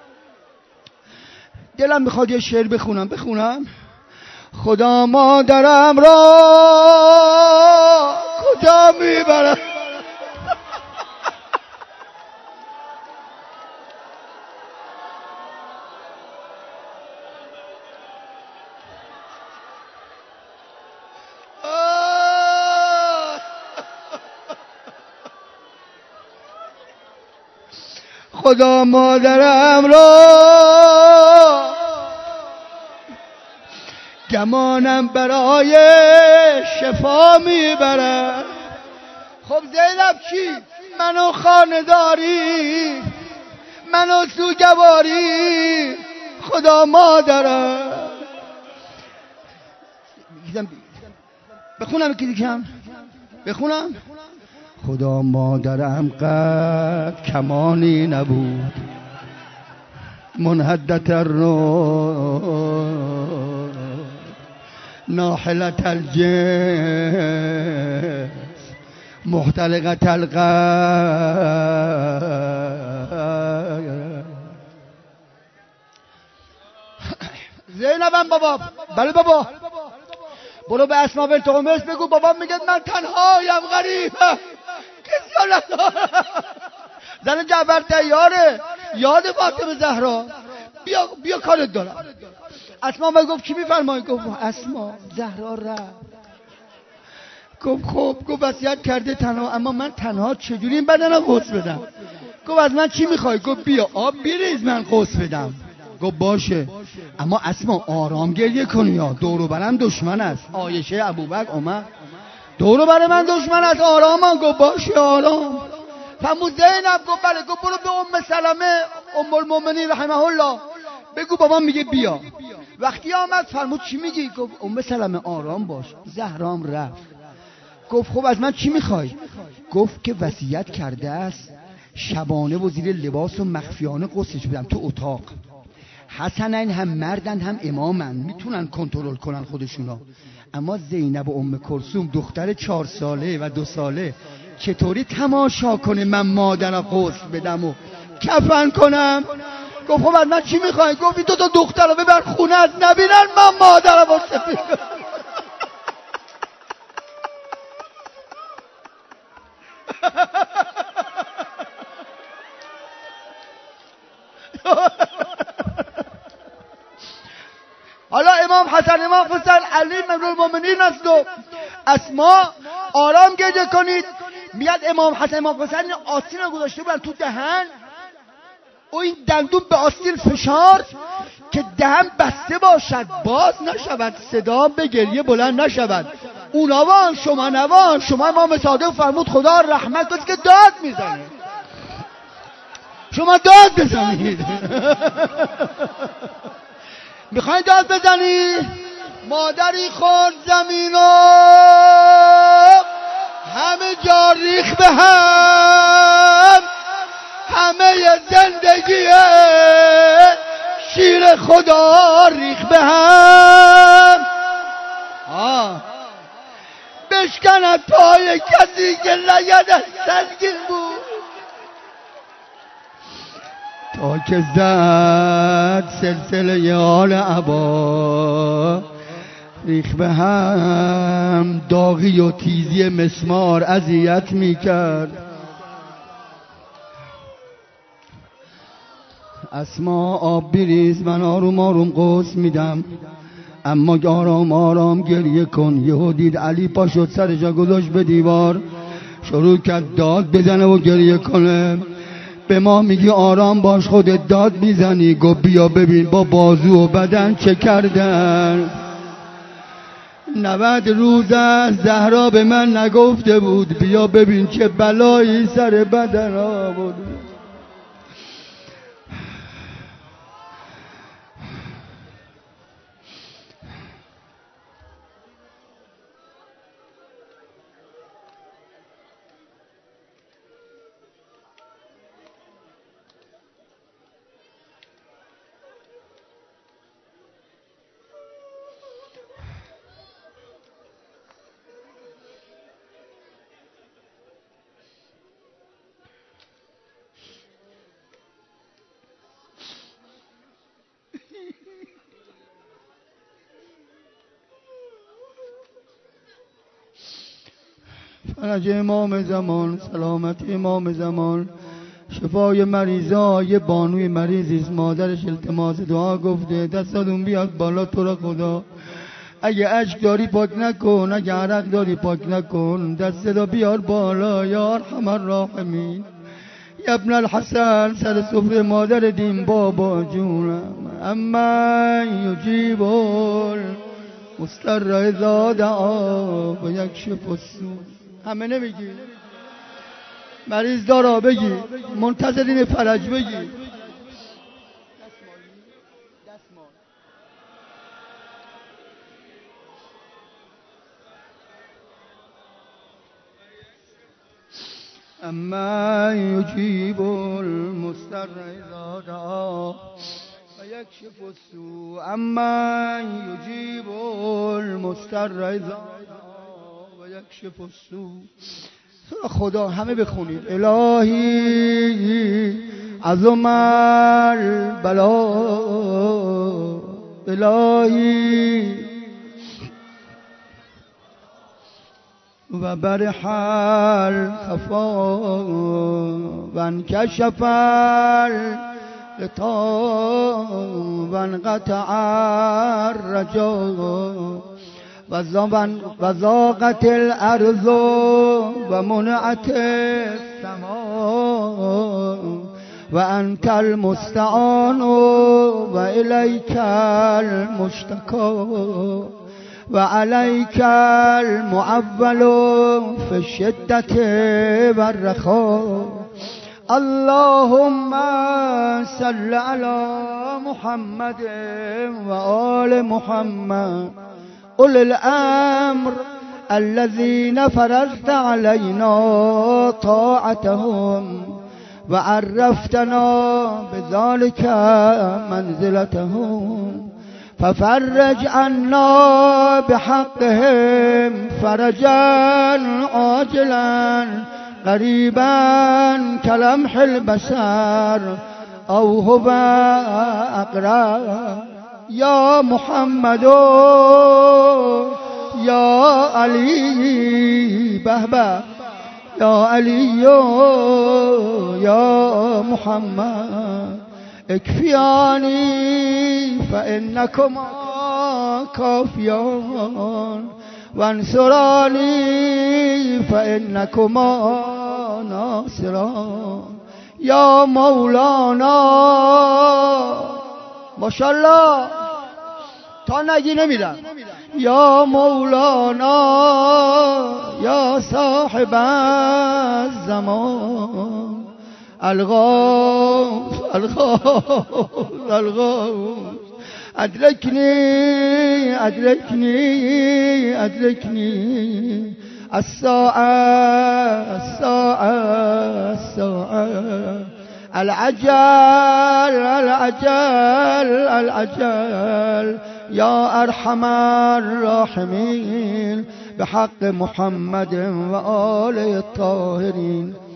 دلم میخواد یه شعر بخونم. خدا مادرم را کجا میبرم؟ خدا مادرم را گمانم برای شفا میبرم. خب زینب چی؟ منو خانه‌داری، منو سوگواری، خدا مادرم. بخونم خدا مادرم قد کمانی نبود، منحدت الروح ناحلت الجنس محتلقت القلب. زینبم بابا. بله بابا. برو به اسما بنت عمیس بگو بابا میگه من تنهایم غریبم کسی ندارم. زن جعفر تیاره یاد فاطمه زهرا. بیا کارت دارم. اسما گفت کی میفرمایی؟ گفت اسما زهرا رفت. گفت خب. گفت وصیت کرده تنها، اما من تنها چجوری این بدنم غسل بدم؟ گفت از من چی میخوای؟ گفت بیا آب بریز من غسل بدم. گفت باشه اما اسما آرام گریه کنی یا دور و برم دشمن است. عایشه ابوبکر عمر دور و بر من دشمن است. آرام. گفت باشه آرام. فرمود زینب. گفت بله. گفت برو به ام سلمه ام المؤمنین رحمه الله بگو بابا میگه بیا. وقتی آمد فرمود چی میگی؟ گفت ام سلمه آرام باش زهرام رفت. گفت خب از من چی میخوای؟ گفت که وصیت کرده است شبانه و زیر لباس و مخفیانه غسلش بدم تو اتاق. حسنین هم مردن هم امامن، میتونن کنترل کنن خودشونا. اما زینب و ام کلثوم دختر 4 ساله و 2 ساله چطوری تماشا کنه من مادرم غسل بدم و کفن کنم؟ گفت خب از من چی میخوای؟ گفت دو تا دختر رو ببر خونه از نبینن من مادرم رو سفید کنم. حالا امام حسن امام حسین علی امیرالمومنین است و اسما آرام گریه کنید. میاد امام حسن امام حسین آستین رو گذاشته بودن تو دهن و این دندون به آستین فشار که دهن بسته باشد باز نشود، صدا به گریه بلند نشود. اونا وان شما نوان. شما امام صادق فرمود خدا رحمت کسی که داد میزنه، شما داد بزنید. میخواین داد بزنی؟ مادری خورد زمین و همه جا ریخ به هم، همه زندگی شیر خدا ریخ به هم. بشکند پای کسی که لگدش سنگین بود، تا که زد سلسله آل عبا ریخ به هم. داغی و تیزی مسمار اذیت میکرد. اسما آب بریز من آروم آروم قوس میدم، اما آرام آرام گریه کن. یهو دید علی پا شد سر جا گذاشت به دیوار، شروع کرد داد بزنه و گریه کنه. به ما میگی آرام باش خودت داد میزنی. گفت بیا ببین با بازو و بدن چه کردن. 90 روز از زهرا به من نگفته بود بیا ببین چه بلایی سر بدن آورد. فرج امام زمان، سلامت امام زمان، شفای مریضای بانوی مریضیست. مادرش التماس دعا گفته دستاتون بیاد بالا تو را خدا. اگه اشک داری پاک نکن، اگه عرق داری پاک نکن، دست را بیار بالا یا ارحم الراحمین. یا ابن الحسن سر سفره مادر دین بابا جونم. اما یجیب المضطر اذا دعا و یکشف السوء. همه نمیگی مریض دارا بگی، منتظرین فرج بگی. اما یجیب المضطر اذا دعا و یکشف السوء. اما یجیب المضطر اذا دعا و یکشف السوء. خدا همه بخونید. الهی عظم البلا، الهی و برح الخفا و انکشف الغطا و انقطع الرجا و ضاقت الارض و منعت السماء و انت المستعان و الیک المشتکا و علیک المعول فی الشدة و الرخاء. اللهم صل علی محمد و آل محمد اولي الامر الذين فرضت علينا طاعتهم وعرفتنا بذلك منزلتهم، ففرج عنا بحقهم فرجا عاجلا قريبا كلمح البصر. أو هو أقرب يا محمد يا علي بهبه يا علي يا محمد اكفياني فإنكما كافيان وانصراني فإنكما ناصران يا مولانا ماشاءالله تا نگی نمیرم یا مولانا یا صاحب الزمان الغوث الغوث الغوث أدركني أدركني أدركني الساعة الساعة الساعة العجل العجل العجل يا أرحم الراحمين بحق محمد وآله الطاهرين